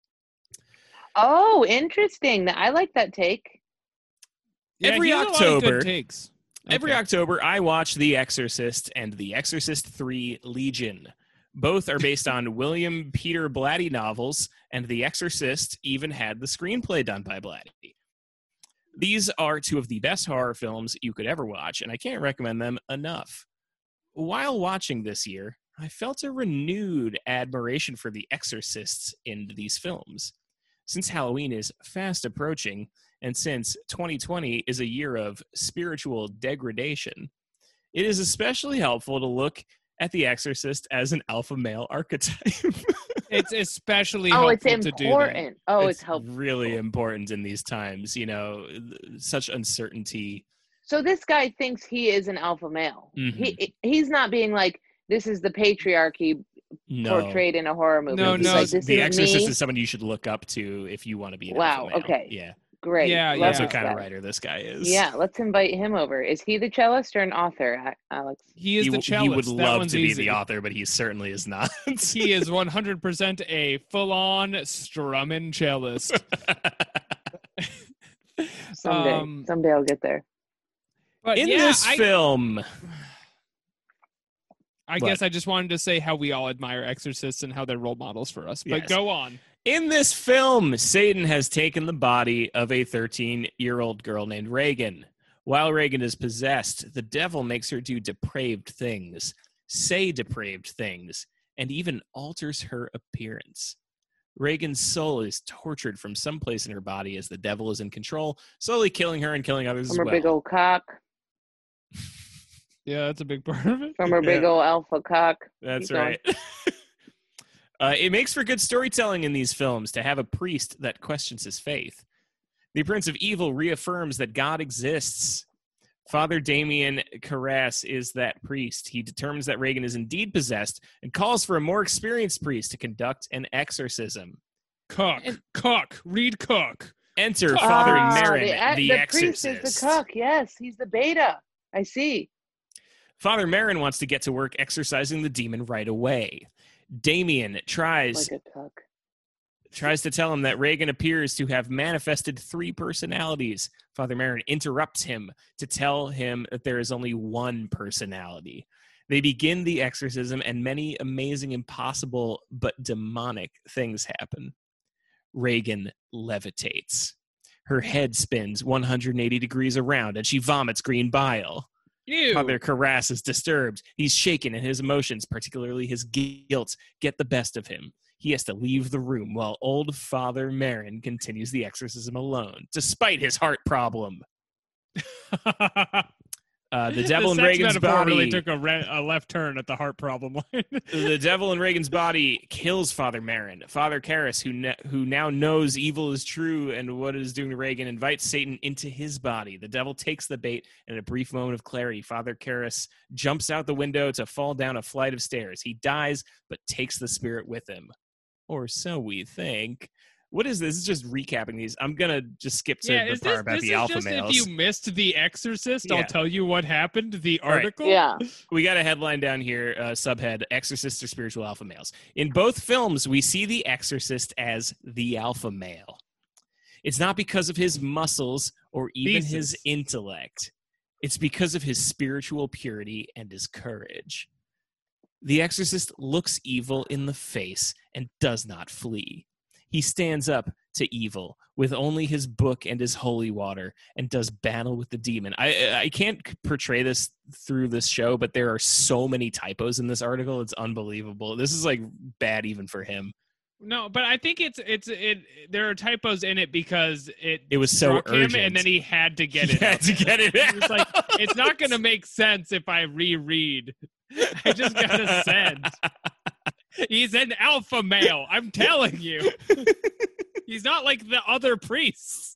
Oh, interesting. I like that take. Yeah, Every he has a lot of October- good takes. Every Okay. October, I watch The Exorcist and The Exorcist three Legion. Both are based on William Peter Blatty novels, and The Exorcist even had the screenplay done by Blatty. These are two of the best horror films you could ever watch, and I can't recommend them enough. While watching this year, I felt a renewed admiration for the exorcists in these films. Since Halloween is fast approaching, and since twenty twenty is a year of spiritual degradation, it is especially helpful to look at the Exorcist as an alpha male archetype. It's especially Oh, helpful it's to do that. important. Oh, it's, helpful. really important in these times, you know, th- such uncertainty. So this guy thinks he is an alpha male. Mhm. He he's not being like, this is the patriarchy No. portrayed in a horror movie. No, He's no, like, this the is Exorcist me. is someone you should look up to if you want to be an Wow, alpha male. okay. Yeah. Great. Yeah, Love That's yeah. what this kind of guy. writer this guy is. Yeah, let's invite him over. Is he the cellist or an author, A- Alex? He is He, the w- cellist. he would That love one's to be easy. the author, but he certainly is not. He is one hundred percent a full-on strumming cellist. Someday. Um, Someday I'll get there. But in yeah, this I, film, I What? guess I just wanted to say how we all admire exorcists and how they're role models for us. But Yes. go on. In this film, Satan has taken the body of a thirteen-year-old girl named Reagan. While Reagan is possessed, the devil makes her do depraved things, say depraved things, and even alters her appearance. Reagan's soul is tortured from some place in her body as the devil is in control, slowly killing her and killing others From as her well. big old cock. Yeah, that's a big part of it. From her big Yeah. old alpha cock. That's Keep going. right. uh, it makes for good storytelling in these films to have a priest that questions his faith. The Prince of Evil reaffirms that God exists. Father Damien Carras is that priest. He determines that Reagan is indeed possessed and calls for a more experienced priest to conduct an exorcism. Cook. Cook. Read Cook. Enter Father Ah, Marin, the, the, the exorcist. priest is the cock. Yes, he's the beta. I see. Father Marin wants to get to work exorcising the demon right away. Damien tries Like a cock. tries to tell him that Reagan appears to have manifested three personalities. Father Marin interrupts him to tell him that there is only one personality. They begin the exorcism, and many amazing, impossible, but demonic things happen. Reagan levitates. Her head spins one hundred eighty degrees around, and she vomits green bile. Ew. Father Carras is disturbed. He's shaken, and his emotions, particularly his guilt, get the best of him. He has to leave the room while old Father Marin continues the exorcism alone, despite his heart problem. Uh, the devil the in sex Reagan's metaphor body. really took a, re- a left turn at the heart problem line. The devil in Reagan's body kills Father Merrin. Father Karras, who ne- who now knows evil is true and what it is doing to Reagan, invites Satan into his body. The devil takes the bait, and in a brief moment of clarity, Father Karras jumps out the window to fall down a flight of stairs. He dies, but takes the spirit with him. Or so we think. What is this? This is just recapping these. I'm going to just skip to yeah, the is part this, about this the is alpha just males. if you missed The Exorcist, Yeah. I'll tell you what happened. The Right. article. Yeah. We got a headline down here, uh, subhead, Exorcist or Spiritual Alpha Males. In both films, we see the Exorcist as the alpha male. It's not because of his muscles or even Thesis. his intellect. It's because of his spiritual purity and his courage. The Exorcist looks evil in the face and does not flee. He stands up to evil with only his book and his holy water and does battle with the demon. I I can't portray this through this show, but there are so many typos in this article. It's unbelievable. This is like bad even for him. No, but I think it's it's it. There are typos in it because it It was so struck him, urgent. and then he had to get He it. had out to there. get it He was like, out. it's not going to make sense if I reread. I just gotta send. He's an alpha male. I'm telling you. He's not like the other priests.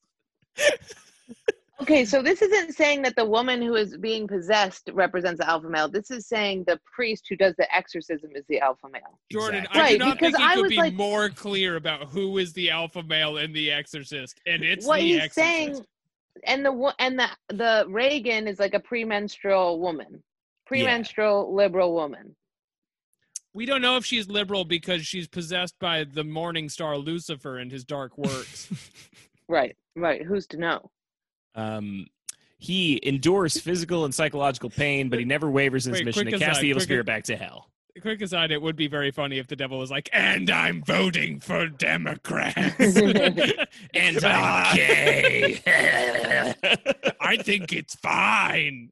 Okay, so this isn't saying that the woman who is being possessed represents the alpha male. This is saying the priest who does the exorcism is the alpha male. Jordan, Exactly. I do Right, not because think he I could was be like- more clear about who is the alpha male in The Exorcist, and it's What the he's Exorcist. saying, and the wo- and the the Reagan is like a premenstrual woman, premenstrual liberal woman. We don't know if she's liberal because she's possessed by the morning star Lucifer and his dark works. Right, right. Who's to know? Um, he endures physical and psychological pain, but he never wavers in his Wait, mission quick to cast aside, the evil quick spirit a- back to hell. Quick aside, it would be very funny if the devil was like, and I'm voting for Democrats. And I'm gay. I think it's fine.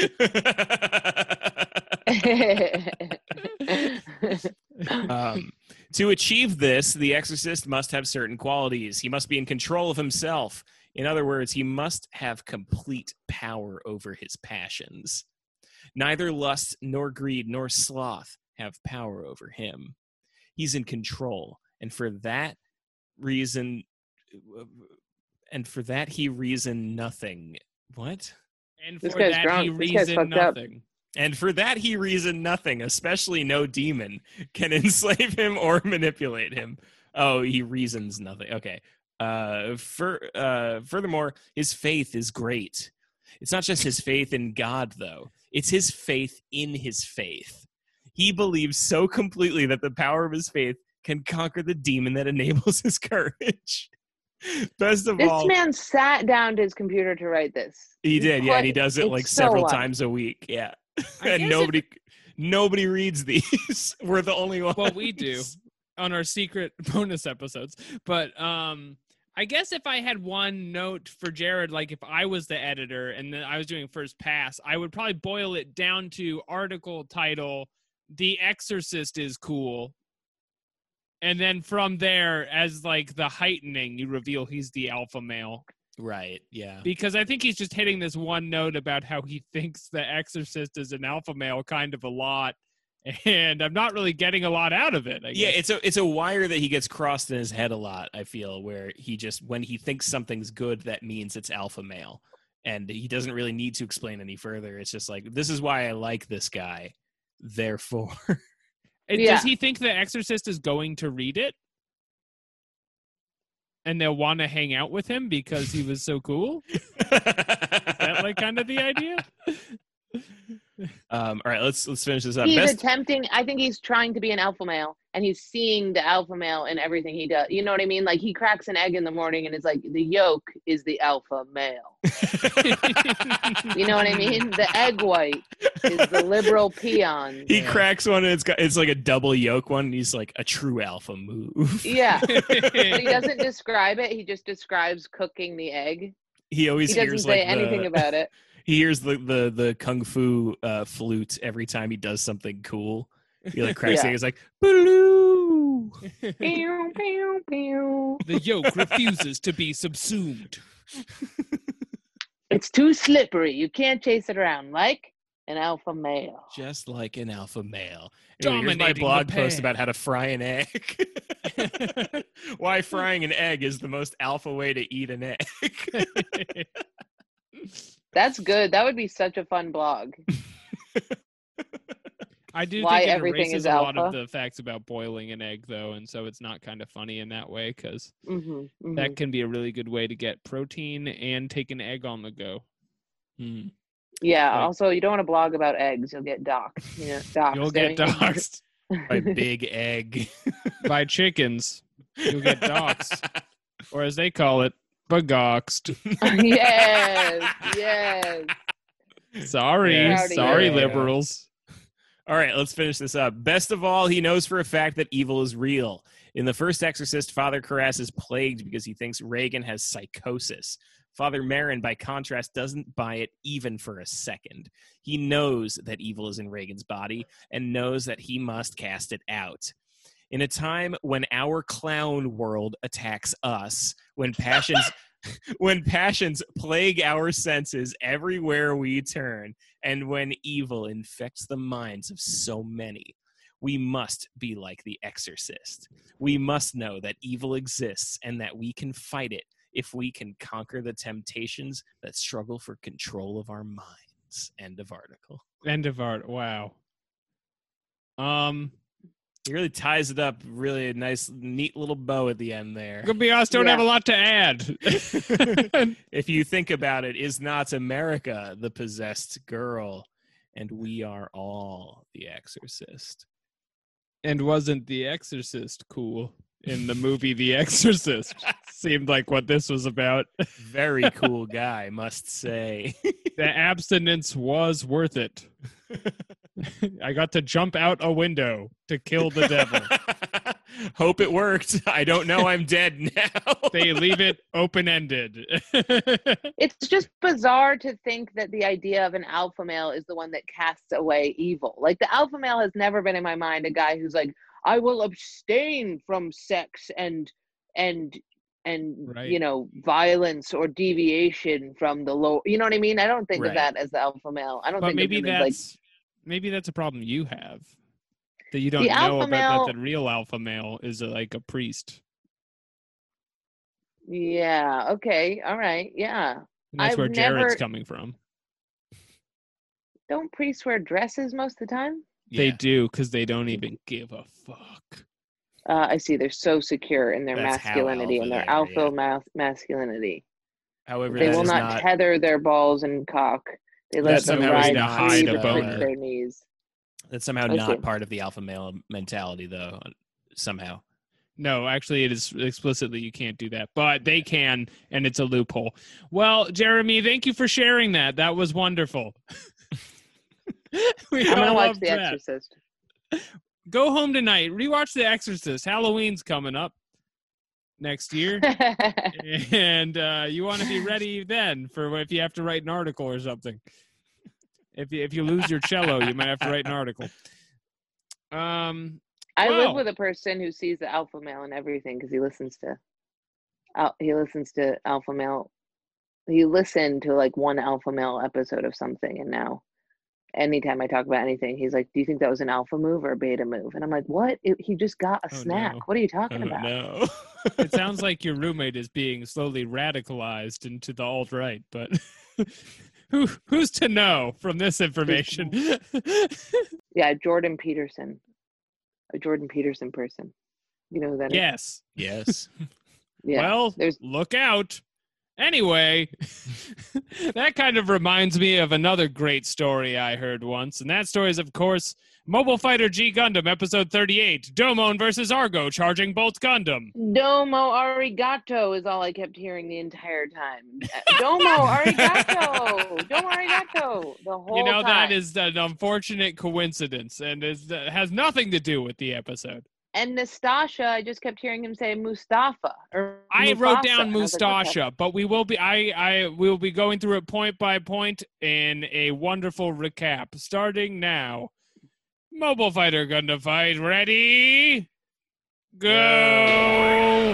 Um, to achieve this, the exorcist must have certain qualities. He must be in control of himself. In other words, he must have complete power over his passions. Neither lust, nor greed, nor sloth have power over him. He's in control, and for that reason, and for that he reason nothing. What? And This for guy's that, drunk. he This guy's reasoned fucked up. nothing. And for that he reasoned nothing, especially no demon can enslave him or manipulate him. Oh, he reasons nothing. Okay. Uh, for, uh, furthermore, his faith is great. It's not just his faith in God, though. It's his faith in his faith. He believes so completely that the power of his faith can conquer the demon that enables his courage. Best of This all, man sat down to his computer to write this. he did, yeah, and he Put- does it it's like so several wild. times a week, yeah. I And guess nobody, nobody reads these. We're the only ones. Well, we do on our secret bonus episodes. But um, I guess if I had one note for Jared, like if I was the editor and then I was doing first pass, I would probably boil it down to article title, The Exorcist is cool. And then from there, as like the heightening, you reveal he's the alpha male. Right, yeah. Because I think he's just hitting this one note about how he thinks the Exorcist is an alpha male kind of a lot. And I'm not really getting a lot out of it. I Yeah, guess. it's a it's a wire that he gets crossed in his head a lot, I feel, where he just, when he thinks something's good, that means it's alpha male. And he doesn't really need to explain any further. It's just like, this is why I like this guy. Therefore. And Yeah. Does he think the Exorcist is going to read it? And they'll want to hang out with him because he was so cool? Is that like kind of the idea? um, all right, let's let's finish this up. He's Best, attempting, I think he's trying to be an alpha male, and he's seeing the alpha male in everything he does. You know what I mean? Like, he cracks an egg in the morning and is like, the yolk is the alpha male. You know what I mean? The egg white is the liberal peon. he cracks one and it's got it's like a double yolk one, and he's like, a true alpha move. Yeah. But he doesn't describe it. He just describes cooking the egg. He always He doesn't hears say like anything the, about it. he hears the, the the kung fu uh, flute every time he does something cool. He like cracks Yeah. it. He's like, "Boo!" Pew, pew, pew. The yolk refuses to be subsumed. It's too slippery. You can't chase it around like an alpha male. Just like an alpha male. Anyway, here's my Dominating the blog post pan. about how to fry an egg. Why frying an egg is the most alpha way to eat an egg. That's good. That would be such a fun blog. I do Why think it everything erases is a lot of alpha. the facts about boiling an egg, though, and so it's not kind of funny in that way because Mm-hmm, mm-hmm. that can be a really good way to get protein and take an egg on the go. Hmm. Yeah. Like- Also, you don't want to blog about eggs. You'll get doxxed. You know, doxxed. You'll I get mean. doxxed By big egg. by chickens. You'll get doxxed, or as they call it, bagoxed. Yes. Yes. Sorry, Yeah, sorry, yeah. liberals. All right, let's finish this up. Best of all, he knows for a fact that evil is real. In the first Exorcist, Father Karras is plagued because he thinks Reagan has psychosis. Father Marin, by contrast, doesn't buy it even for a second. He knows that evil is in Reagan's body and knows that he must cast it out. In a time when our clown world attacks us, when passions when passions plague our senses everywhere we turn, and when evil infects the minds of so many, we must be like the Exorcist. We must know that evil exists and that we can fight it if we can conquer the temptations that struggle for control of our minds. End of article. End of art. Wow. Um, It really ties it up. Really a nice, neat little bow at the end there. to be honest, don't Yeah. have a lot to add. If you think about it, is not America the possessed girl? And we are all the Exorcist. And wasn't The Exorcist cool in the movie The Exorcist? Seemed like what this was about. Very cool guy, must say. The abstinence was worth it. I got to jump out a window to kill the devil. Hope it worked. I don't know. I'm dead now. They leave it open-ended. It's just bizarre to think that the idea of an alpha male is the one that casts away evil. Like, the alpha male has never been in my mind a guy who's like, I will abstain from sex and and and Right. you know, violence or deviation from the low. You know what I mean? I don't think Right. of that as the alpha male. I don't But think maybe of him as, like, that's maybe that's a problem you have. That you don't The know alpha about male- that the real alpha male is a, like a priest. yeah, okay, all right, yeah. And that's I've where Jared's never- coming from. Don't priests wear dresses most of the time? They Yeah. do because they don't even give a fuck. Uh, I see. They're so secure in their That's how masculinity alpha and their they are, alpha yeah. mas- masculinity. However, They that will is not, tether their balls and cock. They let That them somehow is ride not free hide a betwixt boner. their knees. That's somehow Okay. not part of the alpha male mentality, though. Somehow. No, actually, it is explicitly you can't do that, but they can, and it's a loophole. Well, Jeremy, thank you for sharing that. That was wonderful. We I'm gonna all watch loved The that. Exorcist. Go home tonight. Rewatch The Exorcist. Halloween's coming up next year, and uh, you want to be ready then for if you have to write an article or something. If you if you lose your cello, you might have to write an article. Um. I Wow. live with a person who sees the alpha male in everything because he listens to, al- he listens to alpha male. He listened to like one alpha male episode of something, and now, anytime I talk about anything, he's like, "Do you think that was an alpha move or a beta move?" And I'm like, "What? It, he just got a Oh, snack. no. What are you talking Oh, about?" no. It sounds like your roommate is being slowly radicalized into the alt right, but who who's to know from this information? Yeah, Jordan Peterson, a Jordan Peterson person. You know who that is? Yes. Yes. Yeah. Well, there's look out. Anyway, that kind of reminds me of another great story I heard once, and that story is, of course, Mobile Fighter G Gundam Episode thirty-eight, Domon versus Argo Charging Bolt Gundam. Domo arigato is all I kept hearing the entire time. Uh, Domo arigato, domo arigato, the whole You know, time. that is an unfortunate coincidence, and is, uh, has nothing to do with the episode. And Nastasha, I just kept hearing him say Mustafa. Or I wrote Mufasa. down And I was like, what the- Mustasha, but we will be I I will be going through it point by point in a wonderful recap starting now. Mobile Fighter Gundam Fight, ready? Go!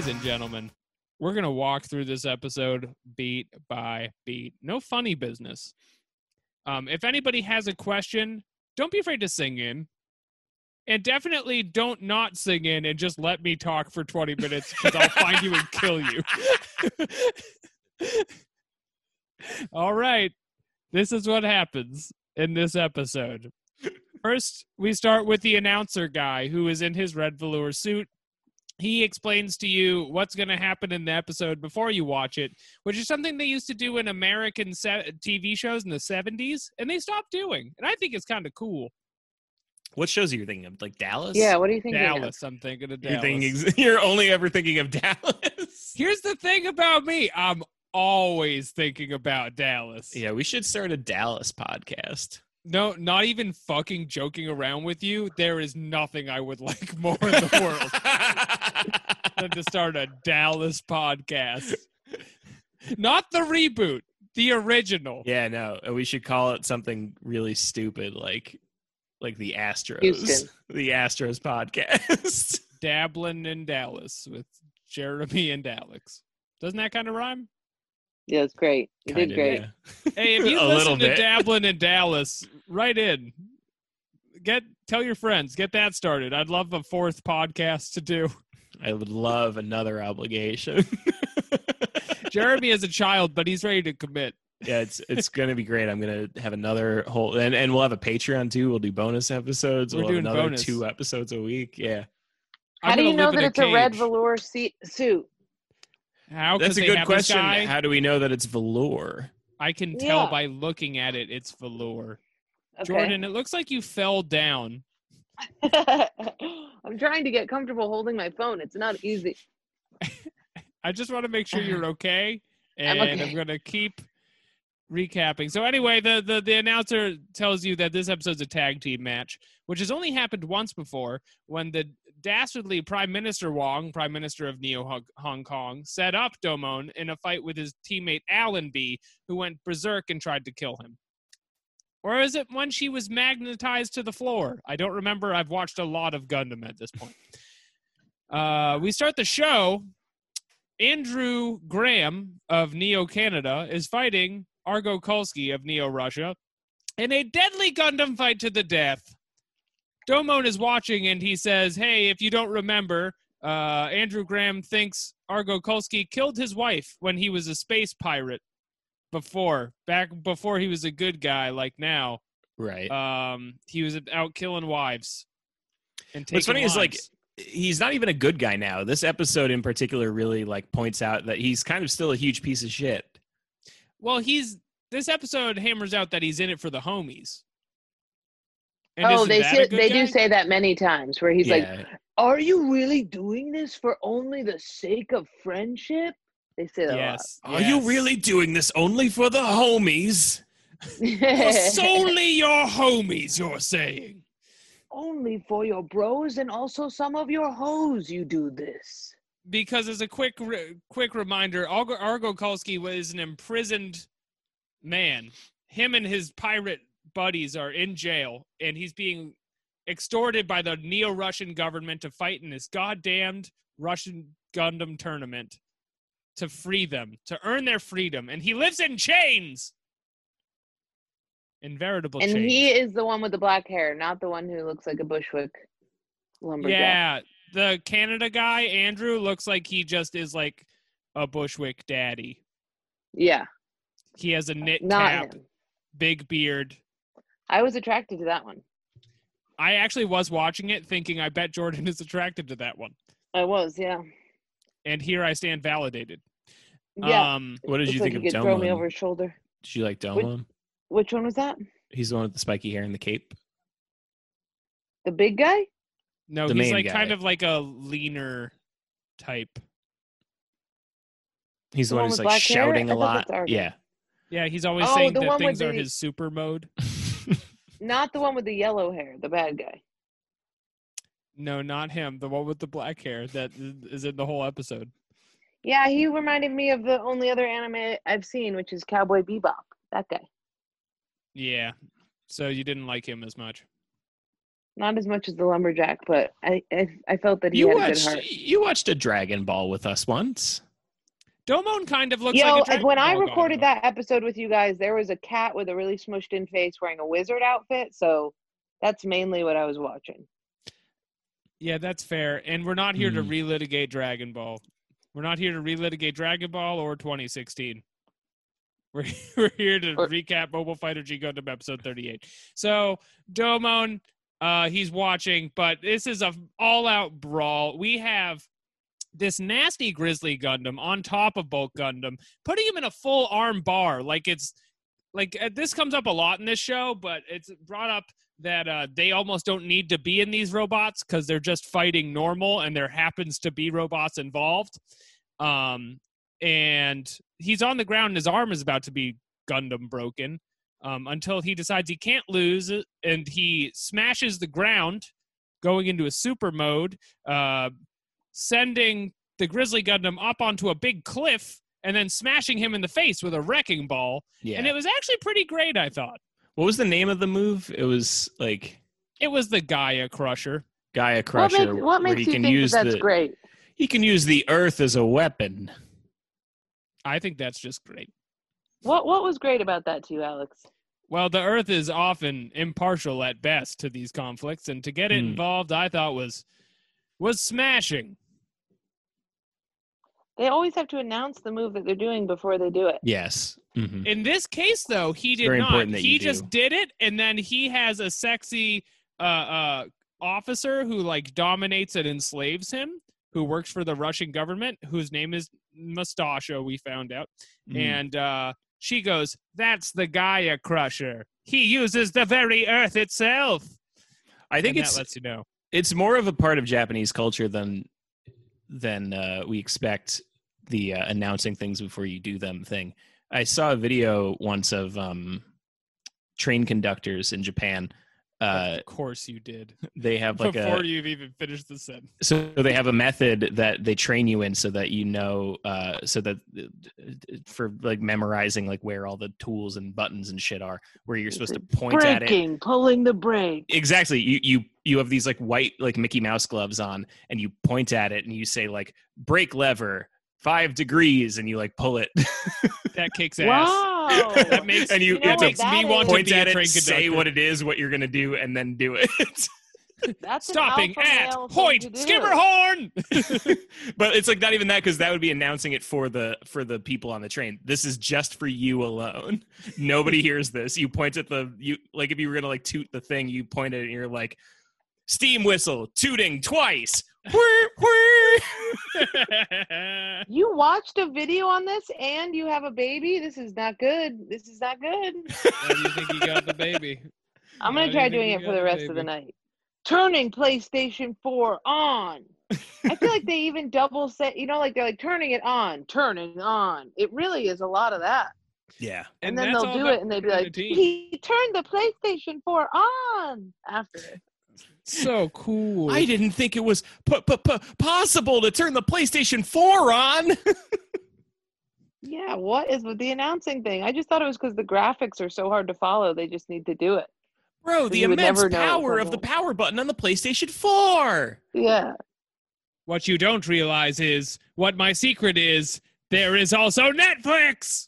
ladies and gentlemen, we're going to walk through this episode beat by beat. No funny business. Um, if anybody has a question, don't be afraid to sing in. And definitely don't not sing in and just let me talk for twenty minutes because I'll find you and kill you. All right. This is what happens in this episode. First, we start with the announcer guy who is in his red velour suit. He explains to you what's going to happen in the episode before you watch it, which is something they used to do in American se- T V shows in the seventies, and they stopped doing. And I think it's kind of cool. What shows are you thinking of? Like Dallas? Yeah, what do you think? Dallas, I'm thinking of Dallas. You're, thinking, you're only ever thinking of Dallas? Here's the thing about me. I'm always thinking about Dallas. Yeah, we should start a Dallas podcast. No, not even fucking joking around with you. There is nothing I would like more in the world than to start a Dallas podcast. Not the reboot, the original. Yeah, no, we should call it something really stupid like like the Astros. Houston. The Astros podcast. Dabbling in Dallas with Jeremy and Alex. Doesn't that kind of rhyme? Yeah, it's great. You Kinda, did great. yeah. Hey, if you A little listen to bit. Dabbling in Dallas, write in. Get tell your friends. Get that started. I'd love a fourth podcast to do. I would love another obligation. Jeremy is a child, but he's ready to commit. Yeah, it's it's gonna be great. I'm gonna have another whole and, and we'll have a Patreon too. We'll do bonus episodes. We're we'll have doing another bonus. two episodes a week. Yeah. How I'm do you gonna know live in that it's a red cage. velour seat, suit? How? 'Cause That's a they good have this question. guy? How do we know that it's velour? I can tell Yeah. by looking at it, it's velour. Okay. Jordan, it looks like you fell down. I'm trying to get comfortable holding my phone. It's not easy. I just want to make sure you're okay, I'm and I'm, okay. going to keep recapping. So anyway, the, the, the announcer tells you that this episode's a tag team match, which has only happened once before when the dastardly Prime Minister Wong, Prime Minister of Neo Hong- Hong Kong, set up Domon in a fight with his teammate Allenby, who went berserk and tried to kill him. Or is it when she was magnetized to the floor? I don't remember. I've watched a lot of Gundam at this point. Uh, we start the show. Andrew Graham of Neo Canada is fighting Argo Kulski of Neo Russia in a deadly Gundam fight to the death. Domon is watching and he says, hey, if you don't remember, uh, Andrew Graham thinks Argo Kulski killed his wife when he was a space pirate before, back before he was a good guy like now. Right. Um, he was out killing wives. And What's taking funny is, like, lives. he's not even a good guy now. This episode in particular really like points out that he's kind of still a huge piece of shit. Well, he's this episode hammers out that he's in it for the homies. And Oh, isn't they that a say, good they guy? do say that many times where he's like, Yeah. are you really doing this for only the sake of friendship? They say that Yes. Are you yes. really doing this only for the homies? a lot. For solely your homies, you're saying. Only for your bros and also some of your hoes you do this. Because as a quick re- quick reminder, Argo, Argo Kulski was an imprisoned man. Him and his pirate buddies are in jail, and he's being extorted by the Neo-Russian government to fight in this goddamned Russian Gundam tournament to free them, to earn their freedom. And he lives in chains! In veritable And chains. he is the one with the black hair, not the one who looks like a Bushwick lumberjack. Yeah, the Canada guy, Andrew, looks like he just is like a Bushwick daddy. Yeah, He has a knit not cap, him. big beard. I was attracted to that one. I actually was watching it thinking I bet Jordan is attracted to that one. I was, yeah. And here I stand validated. Yeah. Um, What did Looks you like think he of could throw me Domon? over his shoulder. Did you like Domon? Which one was that? He's the one with the spiky hair and the cape. The big guy? no, The he's main like guy. kind of like a leaner type. He's the, The one one who's with like black hair? shouting I a thought lot. that's Argo. Yeah. Yeah, he's always Oh, saying the that one with things are the- his super mode. Not the one with the yellow hair, the bad guy. No, not him. The one with the black hair that is in the whole episode. Yeah, he reminded me of the only other anime I've seen, which is Cowboy Bebop. That guy. Yeah. So you didn't like him as much. Not as much as the lumberjack, but I I, I felt that he You had a good watched heart. you watched a Dragon Ball with us once. Domon kind of looks Yo, like a Dragon when I Ball recorded Gundam. that episode with you guys, there was a cat with a really smushed in face wearing a wizard outfit, so that's mainly what I was watching. Yeah, that's fair. And we're not here to Hmm. relitigate Dragon Ball. We're not here to relitigate Dragon Ball or twenty sixteen. We're, we're here to Or- recap Mobile Fighter G Gundam episode thirty-eight. So, Domon, uh, he's watching, but this is a all-out brawl. We have this nasty Grizzly Gundam on top of Bulk Gundam, putting him in a full arm bar. Like it's like uh, this comes up a lot in this show, but it's brought up that uh, they almost don't need to be in these robots because they're just fighting normal, and there happens to be robots involved. Um, and he's on the ground, and his arm is about to be Gundam broken um, until he decides he can't lose, and he smashes the ground, going into a super mode, uh, sending the Grizzly Gundam up onto a big cliff, and then smashing him in the face with a wrecking ball. Yeah. And it was actually pretty great, I thought. What was the name of the move? It was like It was the Gaia Crusher. Gaia What Crusher, makes, what where makes he you can think use that that's the great? he can use the Earth as a weapon. I think that's just great. What What was great about that to you, Alex? Well, the Earth is often impartial at best to these conflicts, and to get it Hmm. involved, I thought was was smashing. They always have to announce the move that they're doing before they do it. Yes. Mhm. In this case, though, he did very not. important that He you just do. did it, and then he has a sexy uh, uh, officer who like dominates and enslaves him, who works for the Russian government, whose name is Mustasha. We found out, Mhm. and uh, she goes, "That's the Gaia Crusher. He uses the very Earth itself." I think And it's that lets you know. it's more of a part of Japanese culture than than uh, we expect. The uh, announcing things before you do them thing. I saw a video once of um, train conductors in Japan. Uh, Of course, you did. they have like Before a you've even finished the sentence. so they have a method that they train you in so that you know uh, so that uh, for like memorizing like where all the tools and buttons and shit are, where you're supposed to point at it. Braking, pulling the brake. Exactly. You you you have these like white like Mickey Mouse gloves on, and you point at it and you say like brake lever five degrees, and you like pull it. That kicks ass. Wow. That makes And you- You you know have to what that me want is? to point be a at it, train say conductor. what it is, what you're gonna do, and then do it. That's an Stopping alpha at male thing point to do. skimmer horn. But it's like not even that, because that would be announcing it for the for the people on the train. This is just for you alone. Nobody hears this. You point at the you like if you were gonna like toot the thing, you point at it and you're like, steam whistle tooting twice. Whir, whir. You watched a video on this and you have a baby? This is not good. This is not good. How do you think he got the baby? I'm How going do to try you think doing he it for got the the rest of the baby? night. Turning PlayStation four on. I feel like they even double say, you know, like they're like turning it on, turning on. It really is a lot of that. Yeah. And, And then that's they'll all do about it and they'd be the like, team. he turned the PlayStation four on after it. So cool. I didn't think it was p- p- p- possible to turn the PlayStation four on. Yeah, what is with the announcing thing? I just thought it was because the graphics are so hard to follow. They just need to do it. Bro, the You would immense never know power what of the that- power button on the PlayStation four. Yeah. What you don't realize is what my secret is. There is also Netflix.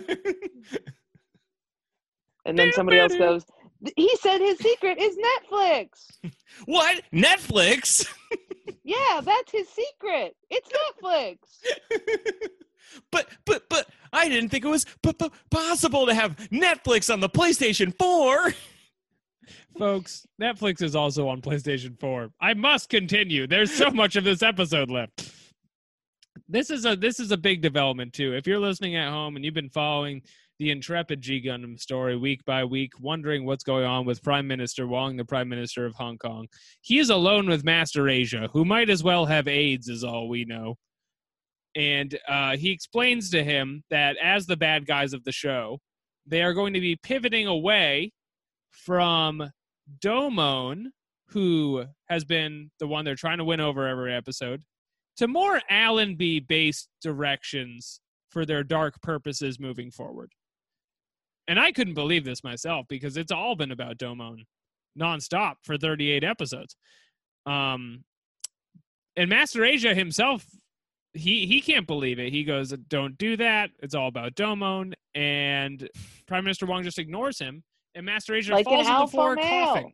And then somebody else goes, he said his secret is Netflix. What? Netflix? Yeah, that's his secret. It's Netflix. but but but I didn't think it was p- p- possible to have Netflix on the PlayStation four. Folks, Netflix is also on PlayStation four. I must continue. There's so much of this episode left. This is a this is a big development too. If you're listening at home and you've been following the intrepid G Gundam story week by week, wondering what's going on with Prime Minister Wong, the Prime Minister of Hong Kong, he is alone with Master Asia, who might as well have AIDS, is all we know. And uh, he explains to him that as the bad guys of the show, they are going to be pivoting away from Domon, who has been the one they're trying to win over every episode, to more Allenby-based directions for their dark purposes moving forward. And I couldn't believe this myself because it's all been about Domon. nonstop for thirty-eight episodes. Um, and Master Asia himself, he he can't believe it. He goes, "Don't do that. It's all about Domon." And Prime Minister Wong just ignores him, and Master Asia Like falls an on the alpha floor male. coughing.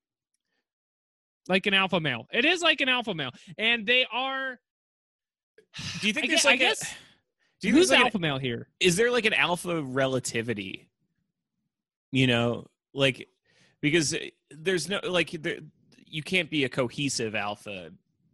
Like an alpha male. It is like an alpha male. And they are... Do you think I there's guess, like I a- guess Do you who's think the like alpha male here? an, is there like an alpha relativity? You know, like because there's no like there, you can't be a cohesive alpha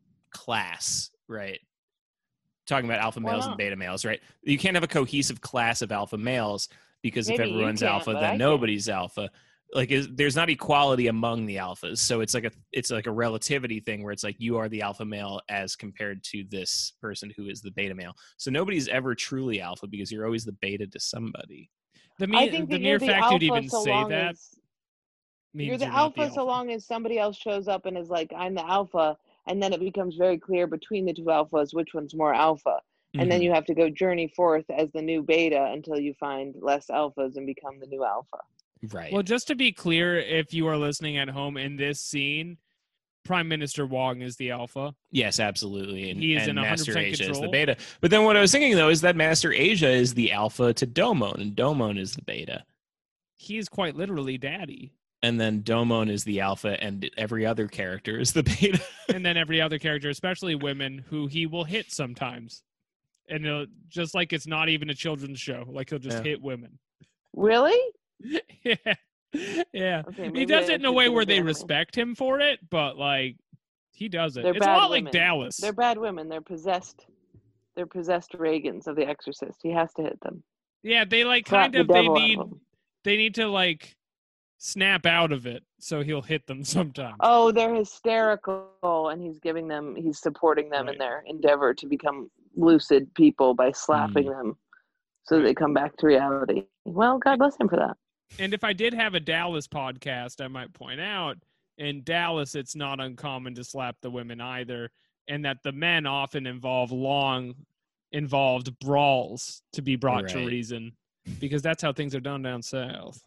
class, right? Talking about alpha Why males and not? beta males, right? You can't have a cohesive class of alpha males because Maybe if you everyone's can't, alpha, but then I can. nobody's alpha. Like, is, there's not equality among the alphas, so it's like a it's like a relativity thing where it's like you are the alpha male as compared to this person who is the beta male. So nobody's ever truly alpha because you're always the beta to somebody. The, I mere, think the that mere you're the fact alpha you'd even so say long that as means you're the not alpha, the so long as somebody else shows up and is like, I'm the alpha, and then it becomes very clear between the two alphas which one's more alpha. And then Mhm. you have to go journey forth as the new beta until you find less alphas and become the new alpha. Right. Well, just to be clear, if you are listening at home in this scene, Prime Minister Wong is the alpha. Yes, absolutely. And, He is and in one hundred Master percent Asia is the control. beta. But then what I was thinking, though, is that Master Asia is the alpha to Domon, and Domon is the beta. He is quite literally daddy. And then Domon is the alpha, and every other character is the beta. And then every other character, especially women, who he will hit sometimes. And he'll, just like it's not even a children's show, like he'll just Yeah. hit women. Really? yeah. Yeah. Okay, He maybe does I it in a should way get where into they anime. respect him for it, but like he does it. They're It's a bad lot like women. Dallas. They're bad women. They're possessed. They're possessed Reagans of The Exorcist. He has to hit them. Yeah, they like Slap kind the of they devil out of need them. they need to like snap out of it, so he'll hit them sometimes. Oh, they're hysterical, and he's giving them, he's supporting them in Right. their endeavor to become lucid people by slapping them so Right. they come back to reality. Well, God bless him for that. And if I did have a Dallas podcast, I might point out in Dallas it's not uncommon to slap the women either, and that the men often involve long involved brawls to be brought to Right. reason, because that's how things are done down south.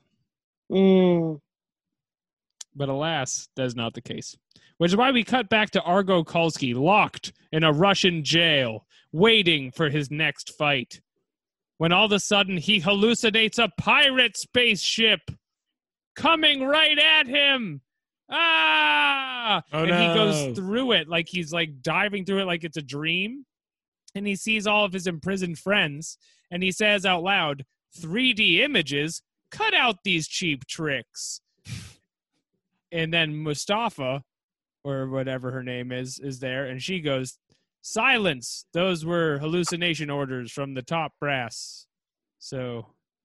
Mm. But alas, that is not the case. Which is why we cut back to Argo Kulski locked in a Russian jail, waiting for his next fight. When all of a sudden he hallucinates a pirate spaceship coming right at him. Ah! Oh, and he no. goes through it like he's like diving through it like it's a dream. And he sees all of his imprisoned friends, and he says out loud, three D images, cut out these cheap tricks. And then Mustafa, or whatever her name is, is there, and she goes, silence! Those were hallucination orders from the top brass. So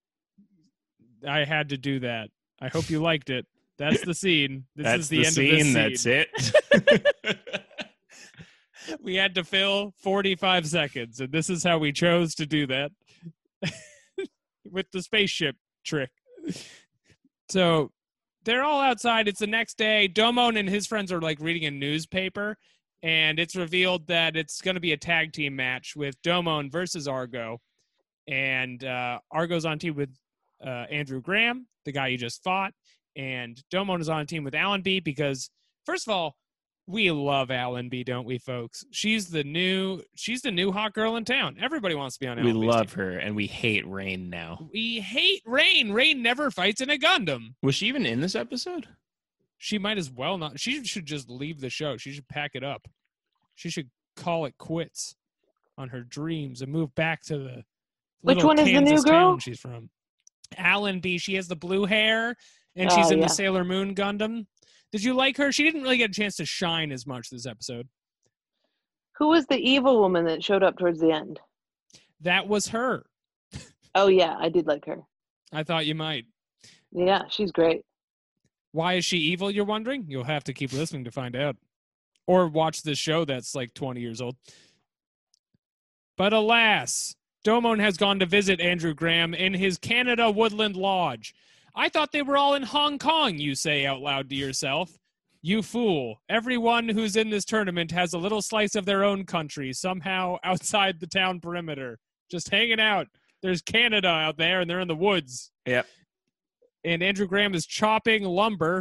I had to do that. I hope you liked it. That's the scene. This That's is the, the, end scene. of this scene. That's it. We had to fill forty-five seconds, and this is how we chose to do that with the spaceship trick. So they're all outside. It's the next day. Domon and his friends are like reading a newspaper, and it's revealed that it's going to be a tag team match with Domon versus Argo. And uh, Argo's on team with uh, Andrew Graham, the guy you just fought, and Domon is on a team with Allenby because, first of all, we love Allenby, don't we, folks? She's the new she's the new hot girl in town. Everybody wants to be on We Allenby's love team. her, and we hate Rain now. We hate Rain. Rain never fights in a Gundam. Was she even in this episode? She might as well not. She should just leave the show. She should pack it up. She should call it quits on her dreams and move back to the Which little one is the new Kansas girl? town she's from. Allenby. She has the blue hair, and she's Oh, in yeah. the Sailor Moon Gundam. Did you like her? She didn't really get a chance to shine as much this episode. Who was the evil woman that showed up towards the end? That was her. Oh, yeah, I did like her. I thought you might. Yeah, she's great. Why is she evil, you're wondering? You'll have to keep listening to find out. Or watch this show that's like twenty years old. But alas, Domon has gone to visit Andrew Graham in his Canada Woodland Lodge. I thought they were all in Hong Kong, you say out loud to yourself. You fool. Everyone who's in this tournament has a little slice of their own country, somehow outside the town perimeter. Just hanging out. There's Canada out there, and they're in the woods. Yep. And Andrew Graham is chopping lumber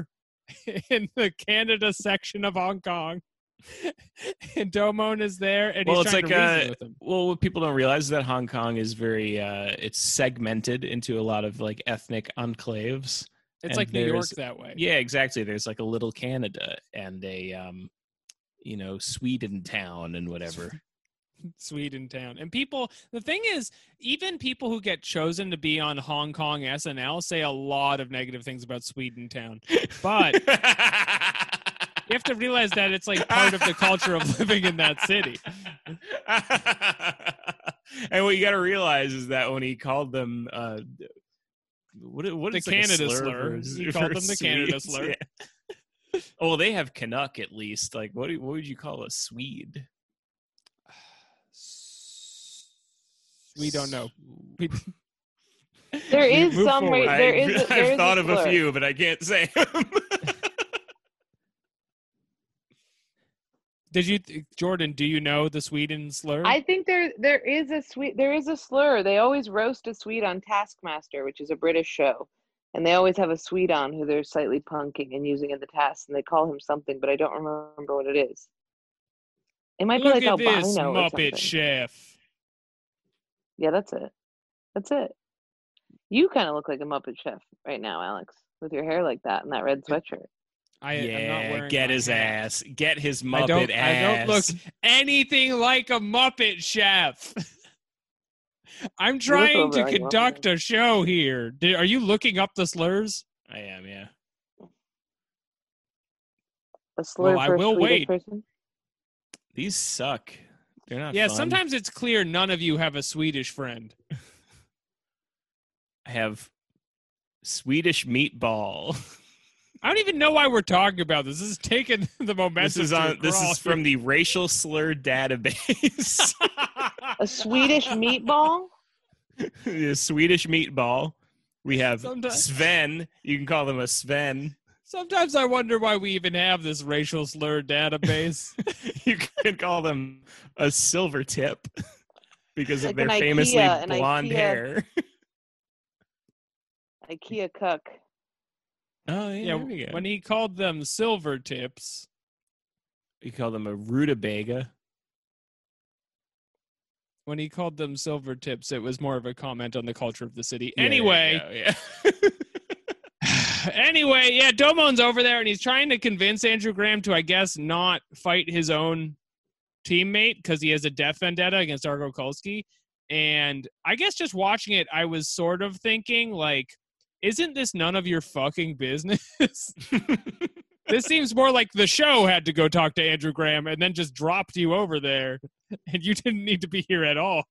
in the Canada section of Hong Kong. And Domon is there, and Well, he's it's trying like to reason uh, with him. well, what people don't realize is that Hong Kong is very uh, it's segmented into a lot of like ethnic enclaves. It's and like New York there's- that way. Yeah, exactly. There's like a little Canada and a um, you know, Sweden town and whatever. Sweden town. And people, the thing is, even people who get chosen to be on Hong Kong S N L say a lot of negative things about Sweden town. But you have to realize that it's like part of the culture of living in that city. And what you got to realize is that when he called them, uh, what what The is like a Canada slur slur. for- He for called them the Canada Swedes? slur. Yeah. Oh, well, they have Canuck at least. Like, what do, what would you call a Swede? We don't know. We, There We is move some. forward. Ra- there I, is. A, there I've is thought a of a slur. few, but I can't say them. did you, Jordan? Do you know the Sweden slur? I think there there is a sweet there is a slur. They always roast a Swede on Taskmaster, which is a British show, and they always have a Swede on who they're slightly punking and using in the task, and they call him something, but I don't remember what it is. It might Look be at like this albino or Muppet something. chef. Yeah, that's it. That's it. You kind of look like a Muppet Chef right now, Alex, with your hair like that and that red sweatshirt. I, I'm not Yeah, wearing get my his hat. ass. Get his I Muppet don't, ass. I don't look anything like a Muppet chef. I'm look a trying little to bit like a Muppet conduct a show here. Did, are you looking up the slurs? I am, yeah. A slur Well, I for will a Swedish wait. person. These suck. They're not Yeah, fun. sometimes it's clear none of you have a Swedish friend. I have Swedish meatball. I don't even know why we're talking about this. This is taking the momentum. This is to a on. This crawl is from the racial slur database. A Swedish meatball. The Swedish meatball. We have Sometimes- Sven. You can call them a Sven. Sometimes I wonder why we even have this racial slur database. You can call them a silver tip because Like of their an famously IKEA, an blonde IKEA. hair. IKEA cuck. Oh Yeah, there we go. when he called them silver tips, You call them a rutabaga. when he called them silver tips, it was more of a comment on the culture of the city. Yeah, there you Anyway, go, yeah. anyway, yeah, Domon's over there and he's trying to convince Andrew Graham to, I guess, not fight his own teammate because he has a death vendetta against Argo Kulski. And I guess just watching it, I was sort of thinking, like, isn't this none of your fucking business? This seems more like the show had to go talk to Andrew Graham and then just dropped you over there, and you didn't need to be here at all.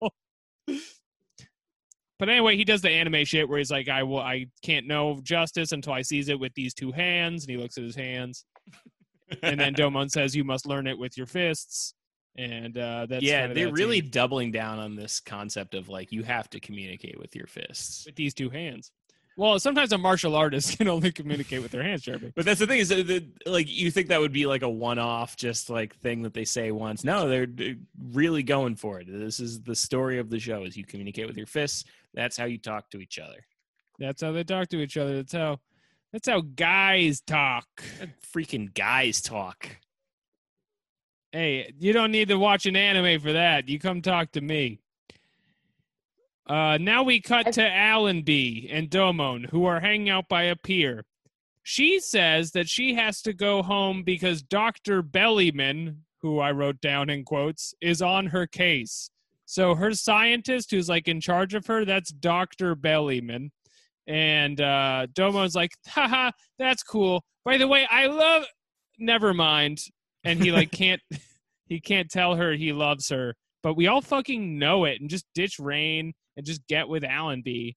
But anyway, he does the anime shit where he's like, I will, I can't know justice until I seize it with these two hands, and he looks at his hands. And then Domon says, you must learn it with your fists. And uh, that's yeah, kind of they're that really scene. doubling down on this concept of like you have to communicate with your fists. With these two hands. Well, sometimes a martial artist can only communicate with their hands, Jeremy. But that's the thing is that, that, like you think that would be like a one-off, just like thing that they say once. No, they're uh, really going for it. This is the story of the show: is you communicate with your fists. That's how you talk to each other. That's how they talk to each other. That's how. That's how guys talk. Freaking guys talk. Hey, you don't need to watch an anime for that. You come talk to me. Uh, now we cut to Allenby and Domon, who are hanging out by a pier. She says that she has to go home because Doctor Bellyman, who I wrote down in quotes, is on her case. So her scientist who's like in charge of her, that's Doctor Bellyman. And uh, Domon's like, haha, that's cool. By the way, I love... Never mind. And he like can't... he can't tell her he loves her. But we all fucking know it and just ditch Rain and just get with Allenby.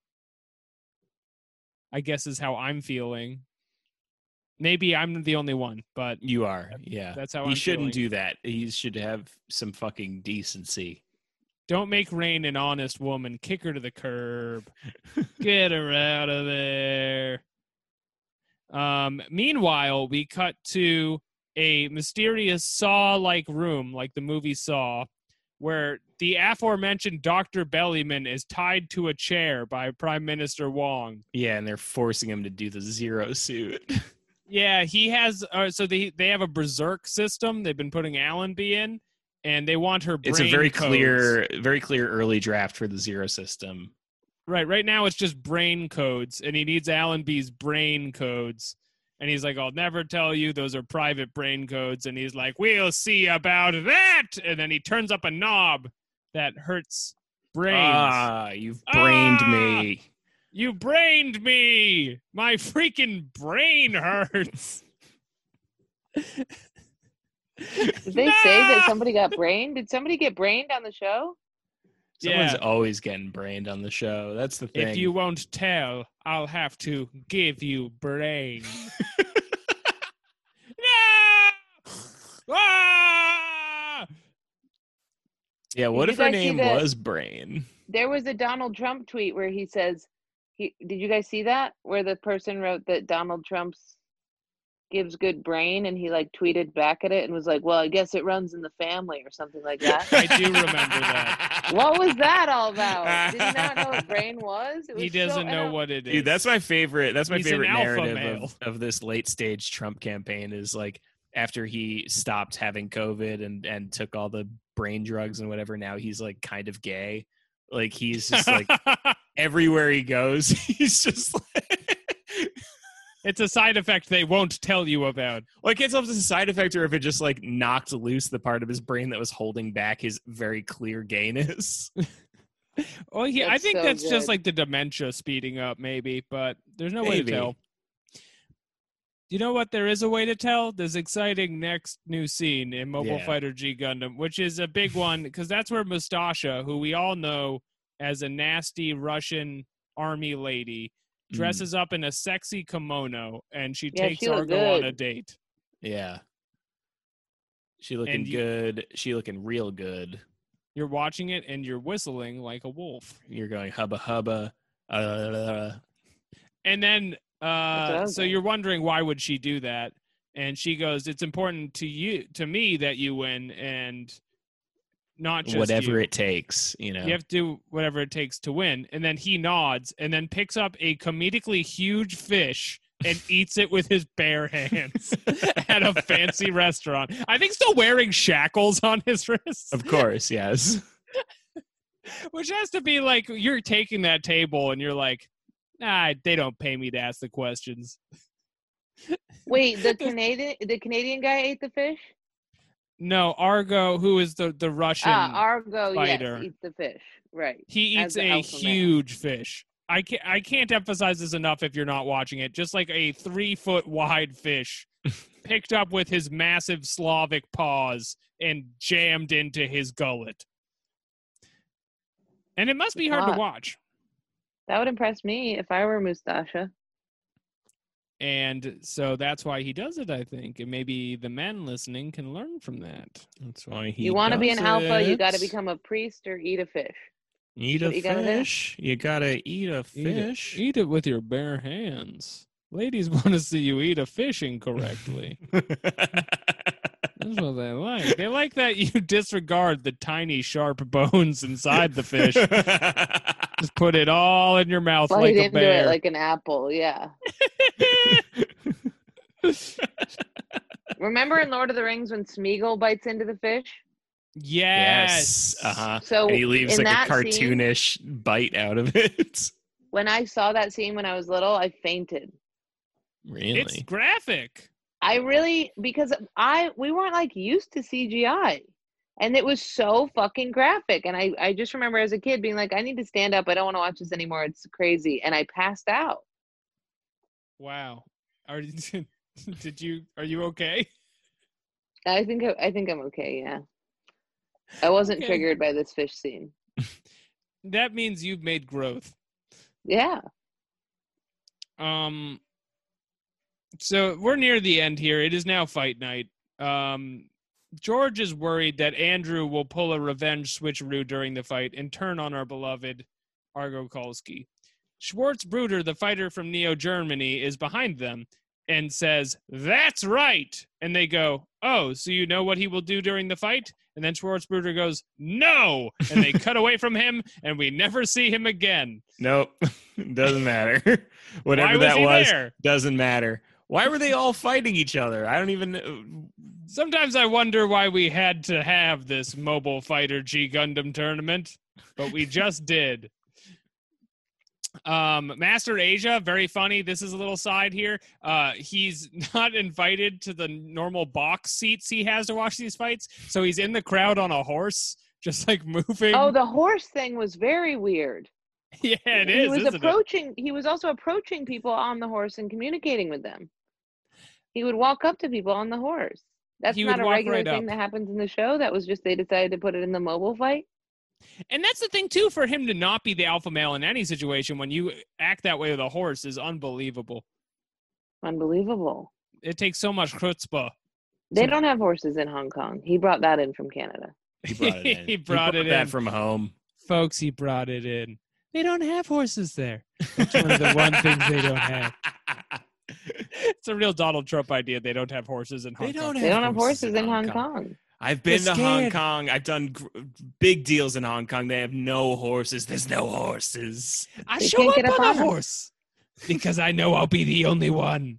I guess is how I'm feeling. Maybe I'm the only one, but You are, yeah. that's how he I'm shouldn't feeling. do that. He should have some fucking decency. Don't make Rain an honest woman. Kick her to the curb. Get her out of there. Um, meanwhile, we cut to a mysterious Saw-like room, like the movie Saw, where the aforementioned Doctor Bellyman is tied to a chair by Prime Minister Wong. Yeah, and they're forcing him to do the zero suit. Yeah, he has. Uh, so they they have a berserk system. They've been putting Allenby in, and they want her. Brain It's a very codes. clear, very clear early draft for the Zero system. Right, right now it's just brain codes, and he needs Allenby's brain codes. And he's like, I'll never tell you, those are private brain codes. And he's like, we'll see about that. And then he turns up a knob that hurts brains. Ah, you've brained Ah! me. You brained me. My freaking brain hurts. Did they say that somebody got brained? Did somebody get brained on the show? Someone's Yeah. always getting brained on the show. That's the thing. If you won't tell, I'll have to give you brain. No! Ah! yeah, what Did if you her guys see name the- was Brain? There was a Donald Trump tweet where he says, he, did you guys see that? Where the person wrote that Donald Trump's gives good brain, and he like tweeted back at it and was like, well, I guess it runs in the family or something like that. I do remember that. What was that all about? Did he not know what brain was? It was He so- doesn't and know I'm- what it is. Dude, that's my favorite. That's my He's an favorite alpha narrative male. of, of this late stage Trump campaign is like after he stopped having COVID and and took all the brain drugs and whatever. Now he's like kind of gay. Like he's just like everywhere he goes, he's just like. It's a side effect they won't tell you about. Well, I can't tell if it's a side effect or if it just like knocked loose the part of his brain that was holding back his very clear gayness. Well, yeah, I That's think so that's just good. like the dementia speeding up, maybe, but there's no way to Maybe. tell. You know what? There is a way to tell. There's exciting next new scene in Mobile Yeah. Fighter G Gundam, which is a big one because that's where Mustasha, who we all know as a nasty Russian army lady, dresses up in a sexy kimono and she Yeah, takes she look Argo on a good. date. Yeah. She looking And you- good. She looking real good. You're watching it and you're whistling like a wolf. You're going hubba hubba. Uh, And then, what I uh, was so doing. you're wondering why would she do that? And she goes, "It's important to you, to me, that you win, and not just whatever you. it takes, you know. You have to do whatever it takes to win." And then he nods, and then picks up a comedically huge fish and eats it with his bare hands at a fancy restaurant. I think still wearing shackles on his wrists, Of course, yes. which has to be like you're taking that table and you're like, nah, they don't pay me to ask the questions. Wait, the Canadian the Canadian guy ate the fish? No, Argo, who is the, the Russian, Ah, Argo, fighter. yes, eats the fish. Right. he as eats the a alpha male. huge fish. I can't, I can't emphasize this enough if you're not watching it. Just like a three-foot wide fish picked up with his massive Slavic paws and jammed into his gullet. And it must be hard to Wow. watch. That would impress me if I were Mustasha. And so that's why he does it, I think. And maybe the men listening can learn from that. That's why he You want to be an does alpha, you got to it. become a priest or eat a fish. Eat what a you gotta do. fish. You gotta eat a Eat it- fish. Eat it with your bare hands. Ladies want to see you eat a fish incorrectly. That's what they like. They like that you disregard the tiny, sharp bones inside the fish. Just put it all in your mouth Bite like a into bear. it like an apple, yeah. Remember in Lord of the Rings when Smeagol bites into the fish? yes. Uh huh. So And he leaves in like a that scene, cartoonish bite out of it. when I saw that scene when I was little, I fainted. Really? It's graphic. I really because I we weren't like used to C G I. And it was so fucking graphic. And I, I just remember as a kid being like, I need to stand up. I don't want to watch this anymore. It's crazy. And I passed out. Wow. Are you, did you? Are you okay? I think I, I think I'm okay, yeah. I wasn't Okay. triggered by this fish scene. That means you've made growth. Yeah. Um. So we're near the end here. It is now fight night. Um. George is worried that Andrew will pull a revenge switcheroo during the fight and turn on our beloved Argo Kolsky. Schwarzbruder, the fighter from Neo Germany, is behind them and says, "That's right." And they go, "Oh, so you know what he will do during the fight?" And then Schwarzbruder goes, "No." And they cut away from him and we never see him again. Nope. Doesn't matter. Why Whatever was that he was, there? doesn't matter. Why were they all fighting each other? I don't even know. Sometimes I wonder why we had to have this Mobile Fighter G Gundam tournament, but we just did. Um, Master Asia, very funny. This is a little side here. Uh, he's not invited to the normal box seats he has to watch these fights, so he's in the crowd on a horse, just like moving. Oh, the horse thing was very weird. Yeah, it he is. was isn't approaching. He was also approaching people on the horse and communicating with them. He would walk up to people on the horse. That's He not would a walk regular right thing up. that happens in the show. That was just they decided to put it in the mobile fight. it? And that's the thing too. For him to not be the alpha male in any situation, when you act that way with a horse, is unbelievable. Unbelievable. It takes so much chutzpah. They So- don't have horses in Hong Kong. He brought that in from Canada. He brought it in. He brought it that in. from home. Folks, he brought it in. They don't have horses there. That's one of the one things they don't have. It's a real Donald Trump idea. They don't have horses in Hong They Kong. don't They have don't have horses horses in Hong Kong. I've been They're to Hong scared. Kong. I've done gr- big deals in Hong Kong. They have no horses. There's no horses. I They show can't up get up on on a 'em. horse because I know I'll be the only one.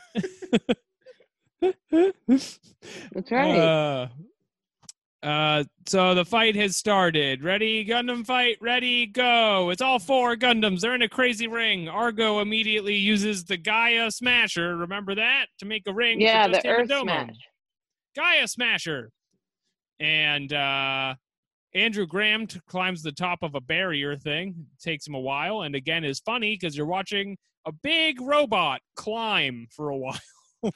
That's right. Uh, uh, so the fight has started. Ready, Gundam fight. Ready, go. It's all four Gundams. They're in a crazy ring. Argo immediately uses the Gaia Smasher. Remember that? To make a ring. yeah, for just the him Earth and Domo. Smash. Gaia Smasher. And uh, Andrew Graham t- climbs the top of a barrier thing. It takes him a while. And again, is funny because you're watching a big robot climb for a while.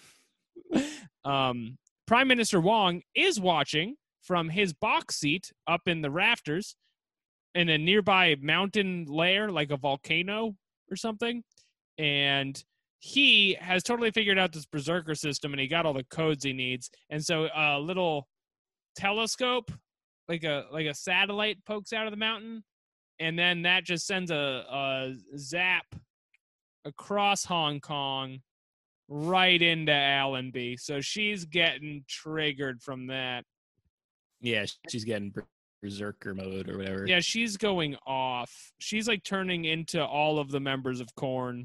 um, Prime Minister Wong is watching from his box seat up in the rafters in a nearby mountain lair, like a volcano or something. And he has totally figured out this berserker system, and he got all the codes he needs. And so a little telescope, like a like a satellite, pokes out of the mountain, and then that just sends a, a zap across Hong Kong right into Allenby. So she's getting triggered from that. Yeah, she's getting ber- berserker mode or whatever. Yeah, she's going off. She's like turning into all of the members of Korn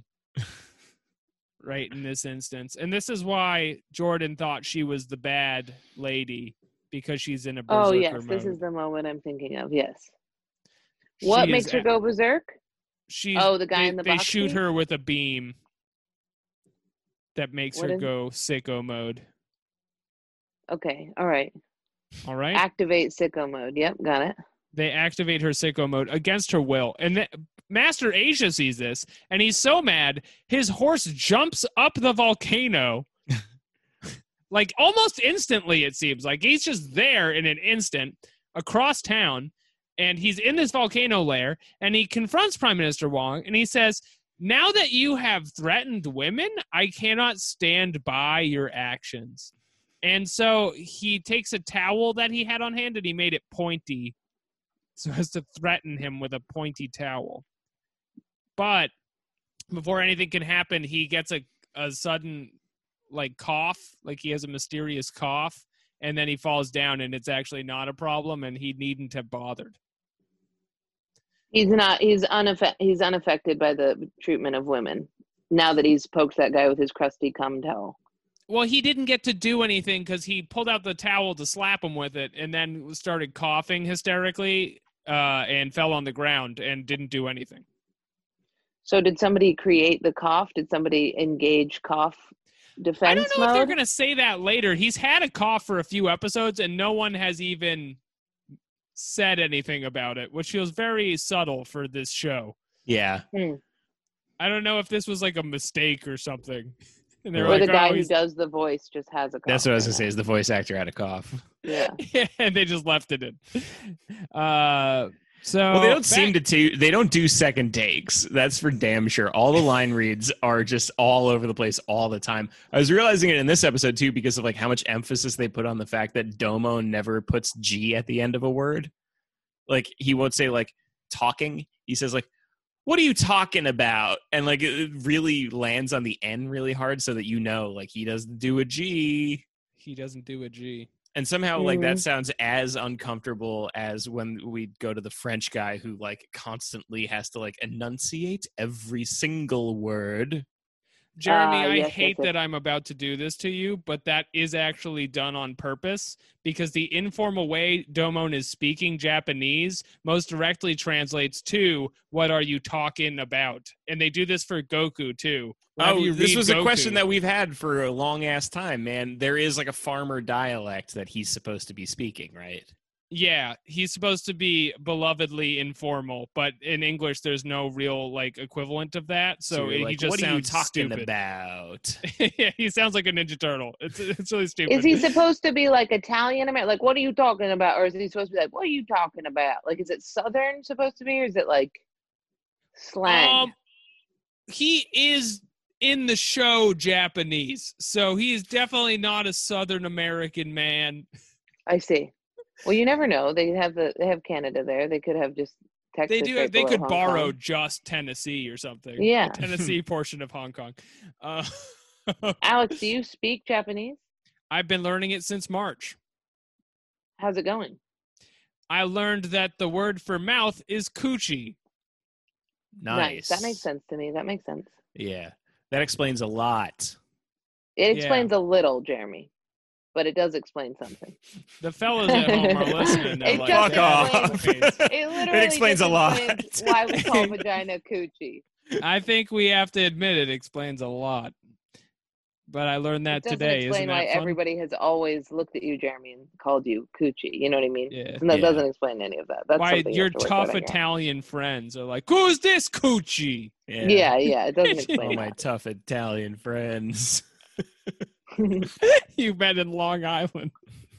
right in this instance. And this is why Jordan thought she was the bad lady, because she's in a berserker Oh, yes. mode. This is the moment I'm thinking of. Yes. What She makes is her at- go berserk? She's, Oh, the guy they, in the They box shoot seat? her with a beam that makes What her is- go sicko mode. Okay. All right. All right? Activate sicko mode. Yep. Got it. They activate her sicko mode against her will. And th- Master Asia sees this, and he's so mad, his horse jumps up the volcano. Like almost instantly, it seems. Like he's just there in an instant across town, and he's in this volcano lair, and he confronts Prime Minister Wong, and he says, now that you have threatened women, I cannot stand by your actions. And so he takes a towel that he had on hand, and he made it pointy so as to threaten him with a pointy towel. But before anything can happen, he gets a, a sudden like cough, like he has a mysterious cough, and then he falls down, and it's actually not a problem, and he needn't have bothered. He's not. He's unaffected. He's unaffected by the treatment of women. Now that he's poked that guy with his crusty cum towel. Well, he didn't get to do anything because he pulled out the towel to slap him with it, and then started coughing hysterically, uh, and fell on the ground and didn't do anything. So did somebody create the cough? Did somebody engage cough defense I don't know mode? if they're going to say that later. He's had a cough for a few episodes, and no one has even said anything about it, which feels very subtle for this show. Yeah. I don't know if this was like a mistake or something. And they're Or like, the guy oh, who he's... does the voice just has a cough. That's what I was right going to say now. is the voice actor had a cough. Yeah. and they just left it in. Uh, so Well, they don't back- seem to t- they don't do second takes. That's for damn sure. All the line reads are just all over the place all the time. I was realizing it in this episode too because of like how much emphasis they put on the fact that Domo never puts G at the end of a word. Like he won't say like talking. He says like, "What are you talking about?" And like it really lands on the N really hard so that you know like he doesn't do a G. He doesn't do a G. And somehow, like, that Mhm. sounds as uncomfortable as when we go to the French guy who, like, constantly has to, like, enunciate every single word. Jeremy, Ah, I yes, yes, hate yes. that I'm about to do this to you, but that is actually done on purpose because the informal way Domon is speaking Japanese most directly translates to "What are you talking about?" And they do this for Goku too. Whenever Oh, you this read was Goku, a question that we've had for a long ass time, man. There is like a farmer dialect that he's supposed to be speaking, right? yeah, he's supposed to be belovedly informal, but in English, there's no real like equivalent of that. So, you're he like, just what are you sounds talking stupid. about? Yeah, he sounds like a Ninja Turtle. It's it's really stupid. Is he supposed to be like Italian American? Like, what are you talking about? Or is he supposed to be like, what are you talking about? Like, is it Southern supposed to be, or is it like slang? Um, he is in the show Japanese, so he is definitely not a Southern American man. I see. Well, you never know. They have the they have Canada there. They could have just Texas. They do. Right They below could Hong borrow Kong. just Tennessee or something. Yeah. The Tennessee portion of Hong Kong. Uh, Alex, do you speak Japanese? I've been learning it since March. How's it going? I learned that the word for mouth is coochie. Nice. That makes sense to me. That makes sense. Yeah, that explains a lot. It Yeah. explains a little, Jeremy, but it does explain something. The fellas at home are listening. They're It like, just Fuck "Yeah, off. explains- It literally It explains just a lot. explains why we call vagina coochie. I think we have to admit it explains a lot. But I learned that It doesn't today. explain Isn't why that fun? everybody has always looked at you, Jeremy, and called you coochie. You know what I mean? Yeah. And that Yeah. doesn't explain any of that. That's Why something you your have to work tough out on your own. Italian friends are like, who's this coochie? Yeah, yeah, it doesn't All explain my that. tough Italian friends. You met in Long Island.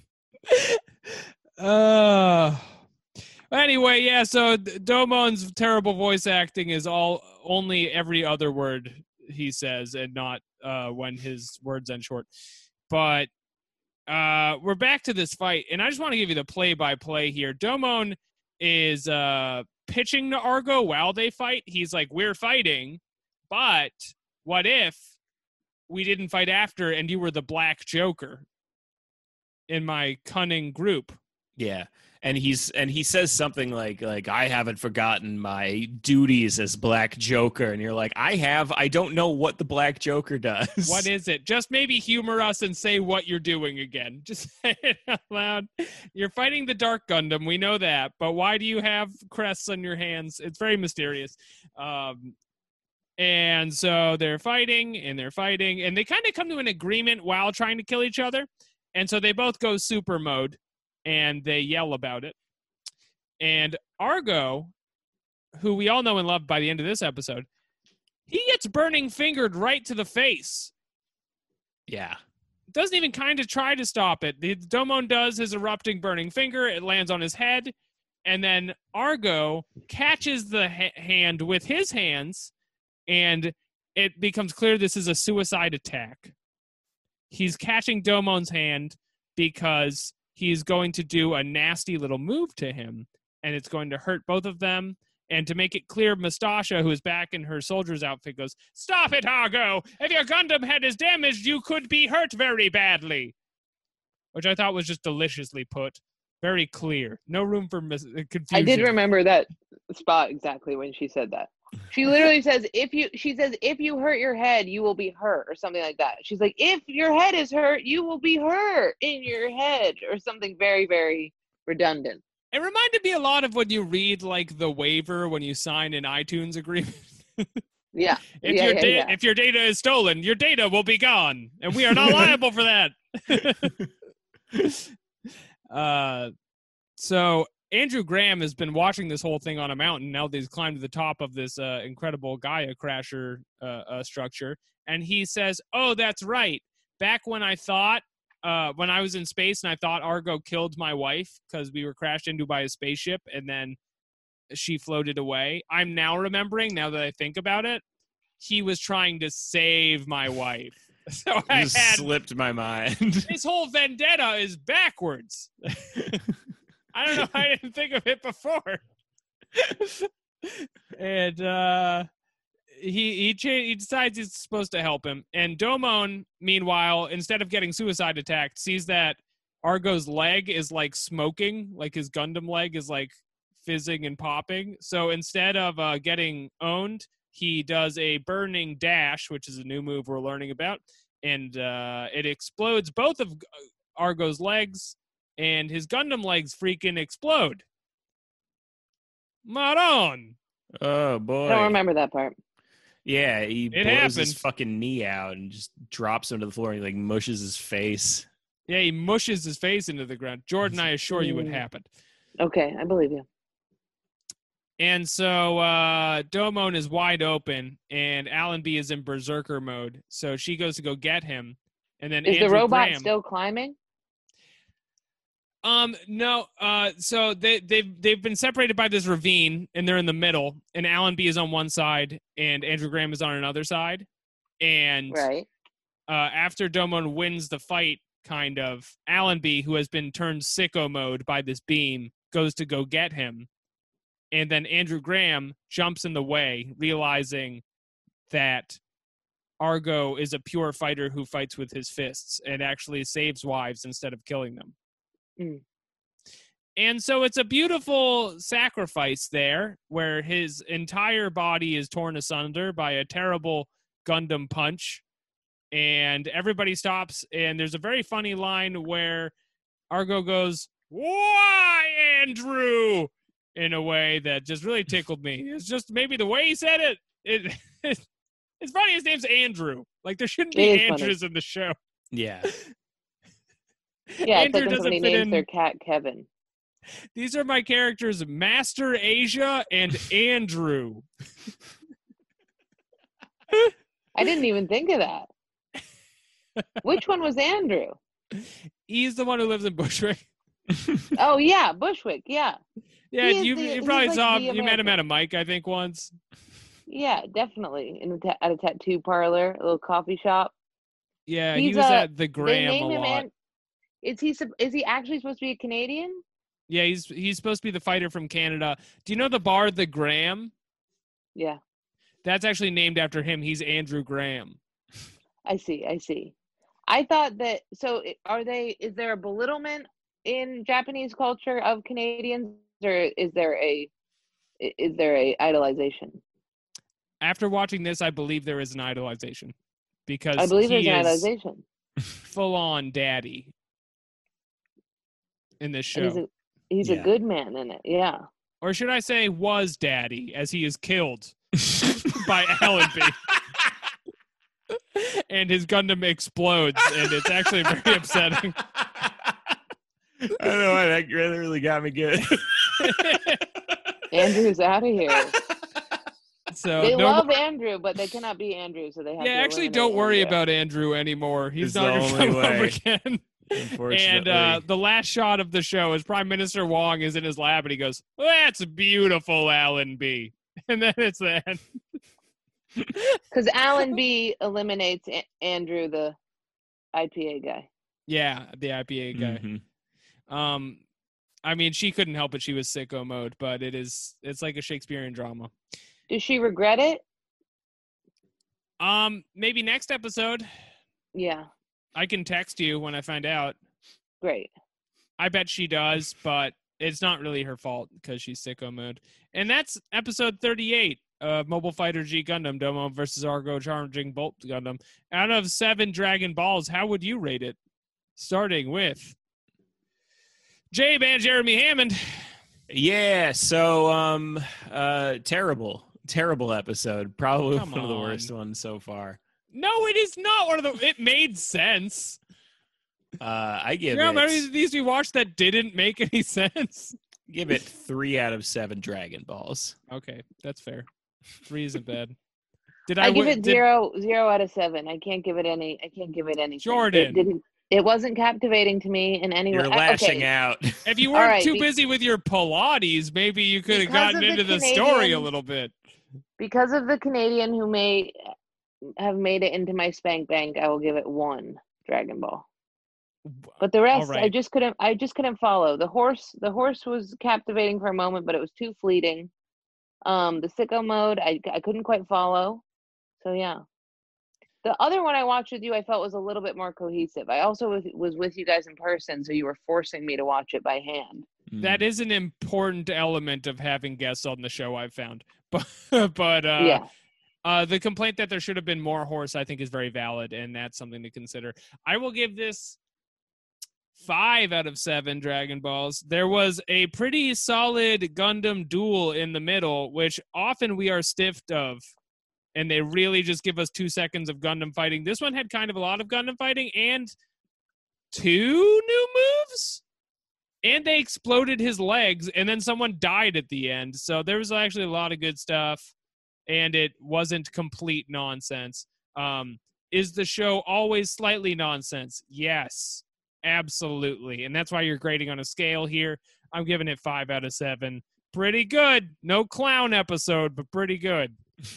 uh anyway, yeah, so D- Domon's terrible voice acting is all only every other word he says and not uh when his words end short. But uh we're back to this fight, and I just want to give you the play by play here. Domon is uh pitching to Argo while they fight. He's like, we're fighting, but what if we didn't fight after and you were the Black Joker in my cunning group? Yeah. And he's and he says something like like I haven't forgotten my duties as Black Joker, and you're like, I have. I don't know what the Black Joker does. What is it? Just maybe humor us and say what you're doing again. Just say it out loud. You're fighting the Dark Gundam. We know that. But why do you have crests on your hands? It's very mysterious. Um, and so they're fighting and they're fighting. And they kind of come to an agreement while trying to kill each other. And so they both go super mode. And they yell about it. And Argo, who we all know and love by the end of this episode, he gets burning fingered right to the face. Yeah. Doesn't even kind of try to stop it. The Domon does his erupting burning finger. It lands on his head. And then Argo catches the ha- hand with his hands. And it becomes clear this is a suicide attack. He's catching Domon's hand because he's going to do a nasty little move to him, and it's going to hurt both of them. And to make it clear, Mustasha, who is back in her soldier's outfit, goes, "Stop it, Argo! If your Gundam head is damaged, you could be hurt very badly." Which I thought was just deliciously put. Very clear. No room for mis- confusion. I did remember that spot exactly when she said that. She literally says, if you, she says, if you hurt your head, you will be hurt, or something like that. She's like, if your head is hurt, you will be hurt in your head, or something very, very redundant. It reminded me a lot of when you read, like, the waiver when you sign an iTunes agreement. Yeah. If yeah, your yeah, da- yeah. if your data is stolen, your data will be gone, and we are not liable for that. uh, so Andrew Graham has been watching this whole thing on a mountain. Now that he's climbed to the top of this uh, incredible Gaia Crasher uh, uh, structure, and he says, "Oh, that's right. Back when I thought, uh, when I was in space, and I thought Argo killed my wife because we were crashed into by a spaceship, and then she floated away. I'm now remembering, now that I think about it, he was trying to save my wife." So I Just had slipped my mind. this whole vendetta is backwards. I don't know. I didn't think of it before. And uh, he he, cha- he decides he's supposed to help him. And Domon, meanwhile, instead of getting suicide attacked, sees that Argo's leg is like smoking, like his Gundam leg is like fizzing and popping. So instead of uh, getting owned, he does a burning dash, which is a new move we're learning about, and uh, it explodes both of Argo's legs, and his Gundam legs freaking explode. Maron! Oh boy! I don't remember that part. Yeah, he It blows his happened. fucking knee out and just drops him to the floor. And he like mushes his face. Yeah, he mushes his face into the ground. Jordan, I assure you it Mm. happened. Okay, I believe you. And so uh, Domon is wide open, and Allenby is in berserker mode. So she goes to go get him, and then Is Andrew the robot Graham, still climbing? Um, no. Uh, so they they've they've been separated by this ravine, and they're in the middle. And Allenby is on one side, and Andrew Graham is on another side. And Right. uh, after Domon wins the fight, kind of, Allenby, who has been turned sicko mode by this beam, goes to go get him. And then Andrew Graham jumps in the way, realizing that Argo is a pure fighter who fights with his fists and actually saves wives instead of killing them. Mm. And so it's a beautiful sacrifice there where his entire body is torn asunder by a terrible Gundam punch. And everybody stops. And there's a very funny line where Argo goes, "Why, Andrew?" in a way that just really tickled me. It's just maybe the way he said it. It it's funny. His name's Andrew. Like there shouldn't be It is funny. Andrews in the show. Yeah. Yeah, it's Andrew like when doesn't somebody fit names in. their cat Kevin. These are my characters, Master Asia and Andrew. I didn't even think of that. Which one was Andrew? He's the one who lives in Bushwick. Oh yeah, Bushwick. Yeah, Yeah, He is you, the- you he's probably like saw the him. You met him American. at a mic, I think, once. yeah, definitely. In a ta- at a tattoo parlor, a little coffee shop. Yeah, he He's, was uh, at the They Graham a name him. lot. An- is he? sup- Is he actually supposed to be a Canadian? Yeah, he's he's supposed to be the fighter from Canada. Do you know the bar, the Graham? Yeah, That's actually named after him. He's Andrew Graham. I see. I see. I thought that. So, i- are they? Is there a belittlement in Japanese culture of Canadians, or is there a? i- Is there a idolization? After watching this, I believe there is an idolization because I believe there's he an is idolization. full on daddy in this And he's show. a he's Yeah. a good man in it. Yeah. Or should I say was daddy, as he is killed by Allenby. And his Gundam explodes, and it's actually very upsetting. I don't know why that really, really got me good. Andrew's out of here. So They no love more- Andrew, but they cannot be Andrew, so they have to yeah, actually, eliminate don't worry Andrew. about Andrew anymore. He's It's not the going to only come over way. again. Unfortunately. And uh, the last shot of the show is Prime Minister Wong is in his lab, and he goes, "That's beautiful, Allenby." And then it's the end. Because Alan B eliminates A- Andrew, the I P A guy. Yeah, the I P A guy. Mhm. Um, I mean, she couldn't help it; she was sicko mode. But it is, it's like a Shakespearean drama. Does she regret it? Um, maybe next episode Yeah, I can text you when I find out. great. I bet she does, but it's not really her fault because she's sicko mode. And that's episode thirty-eight of Mobile Fighter G Gundam Domo versus Argo Charging Bolt Gundam. Out of seven Dragon Balls, how would you rate it? Starting with J-Man Jeremy Hammond. Yeah, so um uh terrible. Terrible episode. Probably Come one of the on. worst ones so far. No, it is not one of the. It made sense. Uh I give You know how many it of these we watched that didn't make any sense? give it three out of seven Dragon Balls. Okay, that's fair. Three isn't bad. Did I, I give wi- it did- zero zero out of seven. I can't give it any. I can't give it anything. Jordan. It didn't. It wasn't captivating to me in any way. You're I- lashing okay. out. If you All weren't right, too be- busy with your Pilates, maybe you could have Because gotten of the into the story a Canadian- little bit. Because of the Canadian who may have made it into my spank bank, I will give it one Dragon Ball. But the rest, I right. just couldn't. I just couldn't follow. The horse, the horse was captivating for a moment, but it was too fleeting. Um, the sicko mode, I I couldn't quite follow. So yeah, the other one I watched with you, I felt was a little bit more cohesive. I also was, was with you guys in person, so you were forcing me to watch it by hand. That is an important element of having guests on the show, I've found. But but uh, yeah, Uh, the complaint that there should have been more horse, I think, is very valid, and that's something to consider. I will give this five out of seven Dragon Balls. There was a pretty solid Gundam duel in the middle, which often we are stiffed of, and they really just give us two seconds of Gundam fighting. This one had kind of a lot of Gundam fighting and two new moves, and they exploded his legs, and then someone died at the end. So there was actually a lot of good stuff, and it wasn't complete nonsense. Um, is the show always slightly nonsense? Yes. Absolutely. And that's why you're grading on a scale here. I'm giving it five out of seven. Pretty good. No clown episode, but pretty good.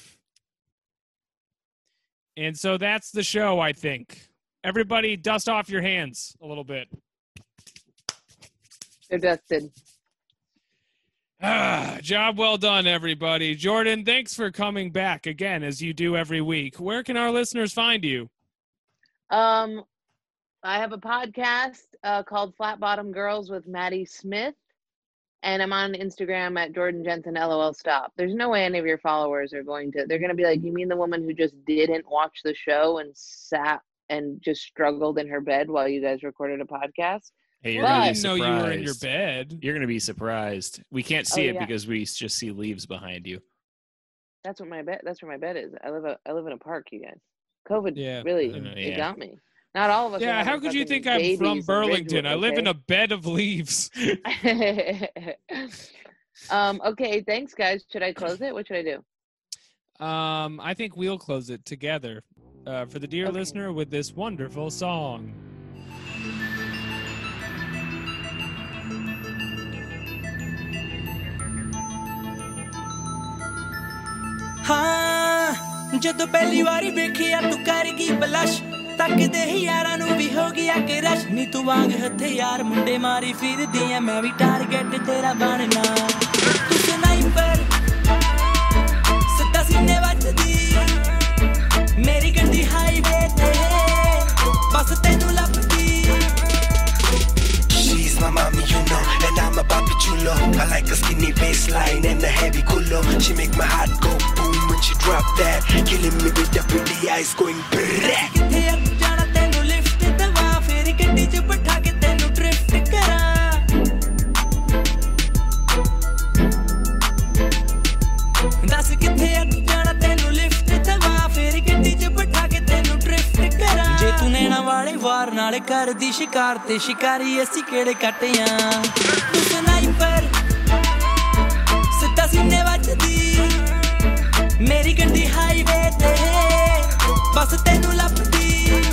And so that's the show, I think. Everybody dust off your hands a little bit. They're dusted. Ah, job well done, everybody. Jordan, thanks for coming back again, as you do every week. Where can our listeners find you? Um, I have a podcast uh, called Flat Bottom Girls with Maddie Smith, and I'm on Instagram at Jordan Jensen LOL Stop. There's no way any of your followers are going to. They're going to be like, "You mean the woman who just didn't watch the show and sat and just struggled in her bed while you guys recorded a podcast?" Hey, you're But- gonna I be didn't know you were in your surprised. bed. You're gonna be surprised. We can't see Oh, it yeah. because we just see leaves behind you. That's what my bed. That's where my bed is. I live. A, I live in a park, you guys. COVID Yeah. really Uh, it yeah. got me. Not all of us. are Yeah, how having could you fucking think I'm from babies in Burlington? I live in a Ridgewood, bed of leaves. okay? um. Okay. Thanks, guys. Should I close it? What should I do? Um, I think we'll close it together uh, for the dear Okay. listener with this wonderful song. ਹਾਂ ਜਦੋਂ ਪਹਿਲੀ ਵਾਰੀ ਵੇਖਿਆ ਤੂੰ ਕਰ ਗਈ blush ਤੱਕਦੇ ਹੀ ਯਾਰਾਂ ਨੂੰ ਵੀ ਹੋ ਗਿਆ ਕਿ ਰਸ਼ ਨੀ ਤੂੰ ਵਾਂਗ ਹਥਿਆਰ ਮੁੰਡੇ ਮਾਰੀ ਫਿਰਦੀ ਐ ਮੈਂ ਵੀ ਟਾਰਗੇਟ ਤੇਰਾ ਬਣਨਾ ਤੂੰ ਸਨਾਈਪਰ ਸੱਦਾ ਸੀਨੇ ਵੱਜਦੀ ਮੇਰੀ ਗੱਡੀ ਹਾਈਵੇ ਤੇ ਬਸ ਤੈਨੂੰ ਲੱਭਦੀ She's my mommy, you know, and I'm a papi chulo. I like a skinny waistline and a heavy culo. She make my heart go boom when she drop that, killing me with the pretty eyes going brrrr. ਕਿੱਥੇ ਅੱਗ ਜਾਣਾ ਤੈਨੂੰ lift ਦਵਾ ਫੇਰ ਗੱਡੀ 'ਚ ਬਿਠਾ ਕੇ ਤੈਨੂੰ ਡ੍ਰਿਫਟ ਕਰਾਂ ਦੱਸ ਕਿੱਥੇ ਅੱਗ ਜਾਣਾ ਤੈਨੂੰ ਲਿਫਟ ਦਵਾ ਫੇਰ ਗੱਡੀ 'ਚ ਬਿਠਾ ਕੇ ਤੈਨੂੰ ਡ੍ਰਿਫਟ ਕਰਾਂ ਜੇ ਤੂੰ ਨੈਣਾ ਵਾਲੇ ਵਾਰ ਨਾਲ ਕਰਦੀ ਸ਼ਿਕਾਰ ਤੇ ਸ਼ਿਕਾਰੀ ਅਸੀਂ ਕਿਹੜੇ ਕੱਟਿਆਂ ਤੂੰ ਸਨਾਈਪਰ ਸਿੱਧਾ ਸੀਨੇ ਵੱਜਦੀ ਮੇਰੀ ਗੱਡੀ ਹਾਈਵੇ ਤੇ ਬਸ ਤੈਨੂੰ ਲੱਭਦੀ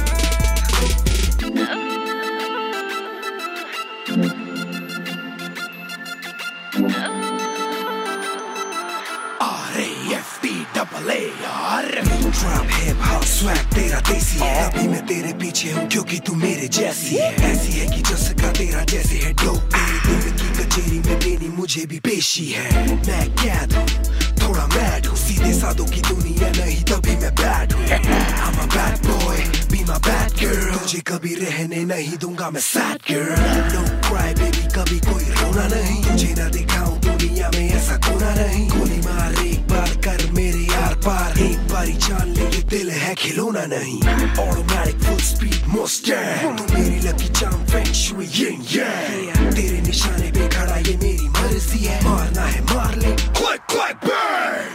R A F B double A R Trap hip hop swag तेरा देसी है अभी मैं तेरे पीछे हूँ क्योंकि तू मेरे जैसी है ऐसी है कि जैसा तेरा जैसे है डोप तेरे दिल की कचेरी में देनी मुझे भी पेशी है मैं कैद हूँ थोड़ा मैड हूँ सीधे साधों की दुनिया नहीं तभी मैं बैड हूँ I'm a bad boy be my bad girl तुझे कभी रहने नहीं दूंगा मैं sad girl No cry baby कभी कोई रोना नहीं तुझे ना दिखाऊं दुनिया में ऐसा कोना नहीं गोली मार एक बार कर मेरे यार पार एक बारी जान ले ये दिल है खिलौना नहीं Automatic full speed Mustang तू मेरी लकी चाम फेंग शुई yin yang तेरे निशाने पे खड़ा ये मेरी मर्जी है मारना है मार ले Click click bang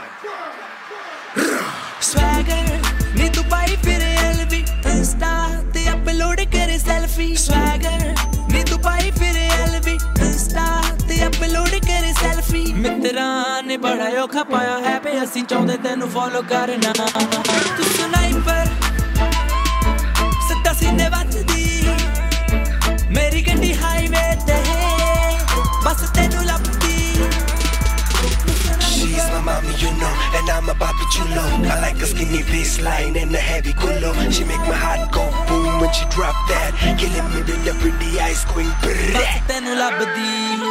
Swagger ਨੀ ਤੂੰ ਪਾਈ ਫਿਰ ਐਲਵੀ ਇੰਸਟਾ ਤੇ ਅਪਲੋਡ ਕਰੇ ਸੈਲਫੀ Swagger ਨੀ ਤੂੰ ਪਾਈ ਫਿਰ ਐਲਵੀ ਇੰਸਟਾ ਤੇ ਅਪਲੋਡ ਕਰੇ ਸੈਲਫੀ ਮਿੱਤਰਾਂ ਨੇ ਬੜਾ ਔਖਾ ਪਾਇਆ ਹੈ ਵੀ ਅਸੀਂ ਚਾਹੁੰਦੇ ਤੈਨੂੰ ਫੋਲੋ ਕਰਨਾ ਤੂੰ ਸਨਾਈਪਰ ਸਿੱਧਾ ਸੀਨੇ ਵੱਜਦੀ ਮੇਰੀ ਗੱਡੀ ਹਾਈਵੇ ਤੇ ਬਸ ਤੈਨੂੰ ਲੱਭਦੀ She's my mommy, you know, and I'm a papi chulo. I like a skinny waistline and a heavy culo. She make my heart go boom when she drop that, killing me with the pretty eyes going brrrr. ਬਸ ਤੈਨੂੰ ਲੱਭਦੀ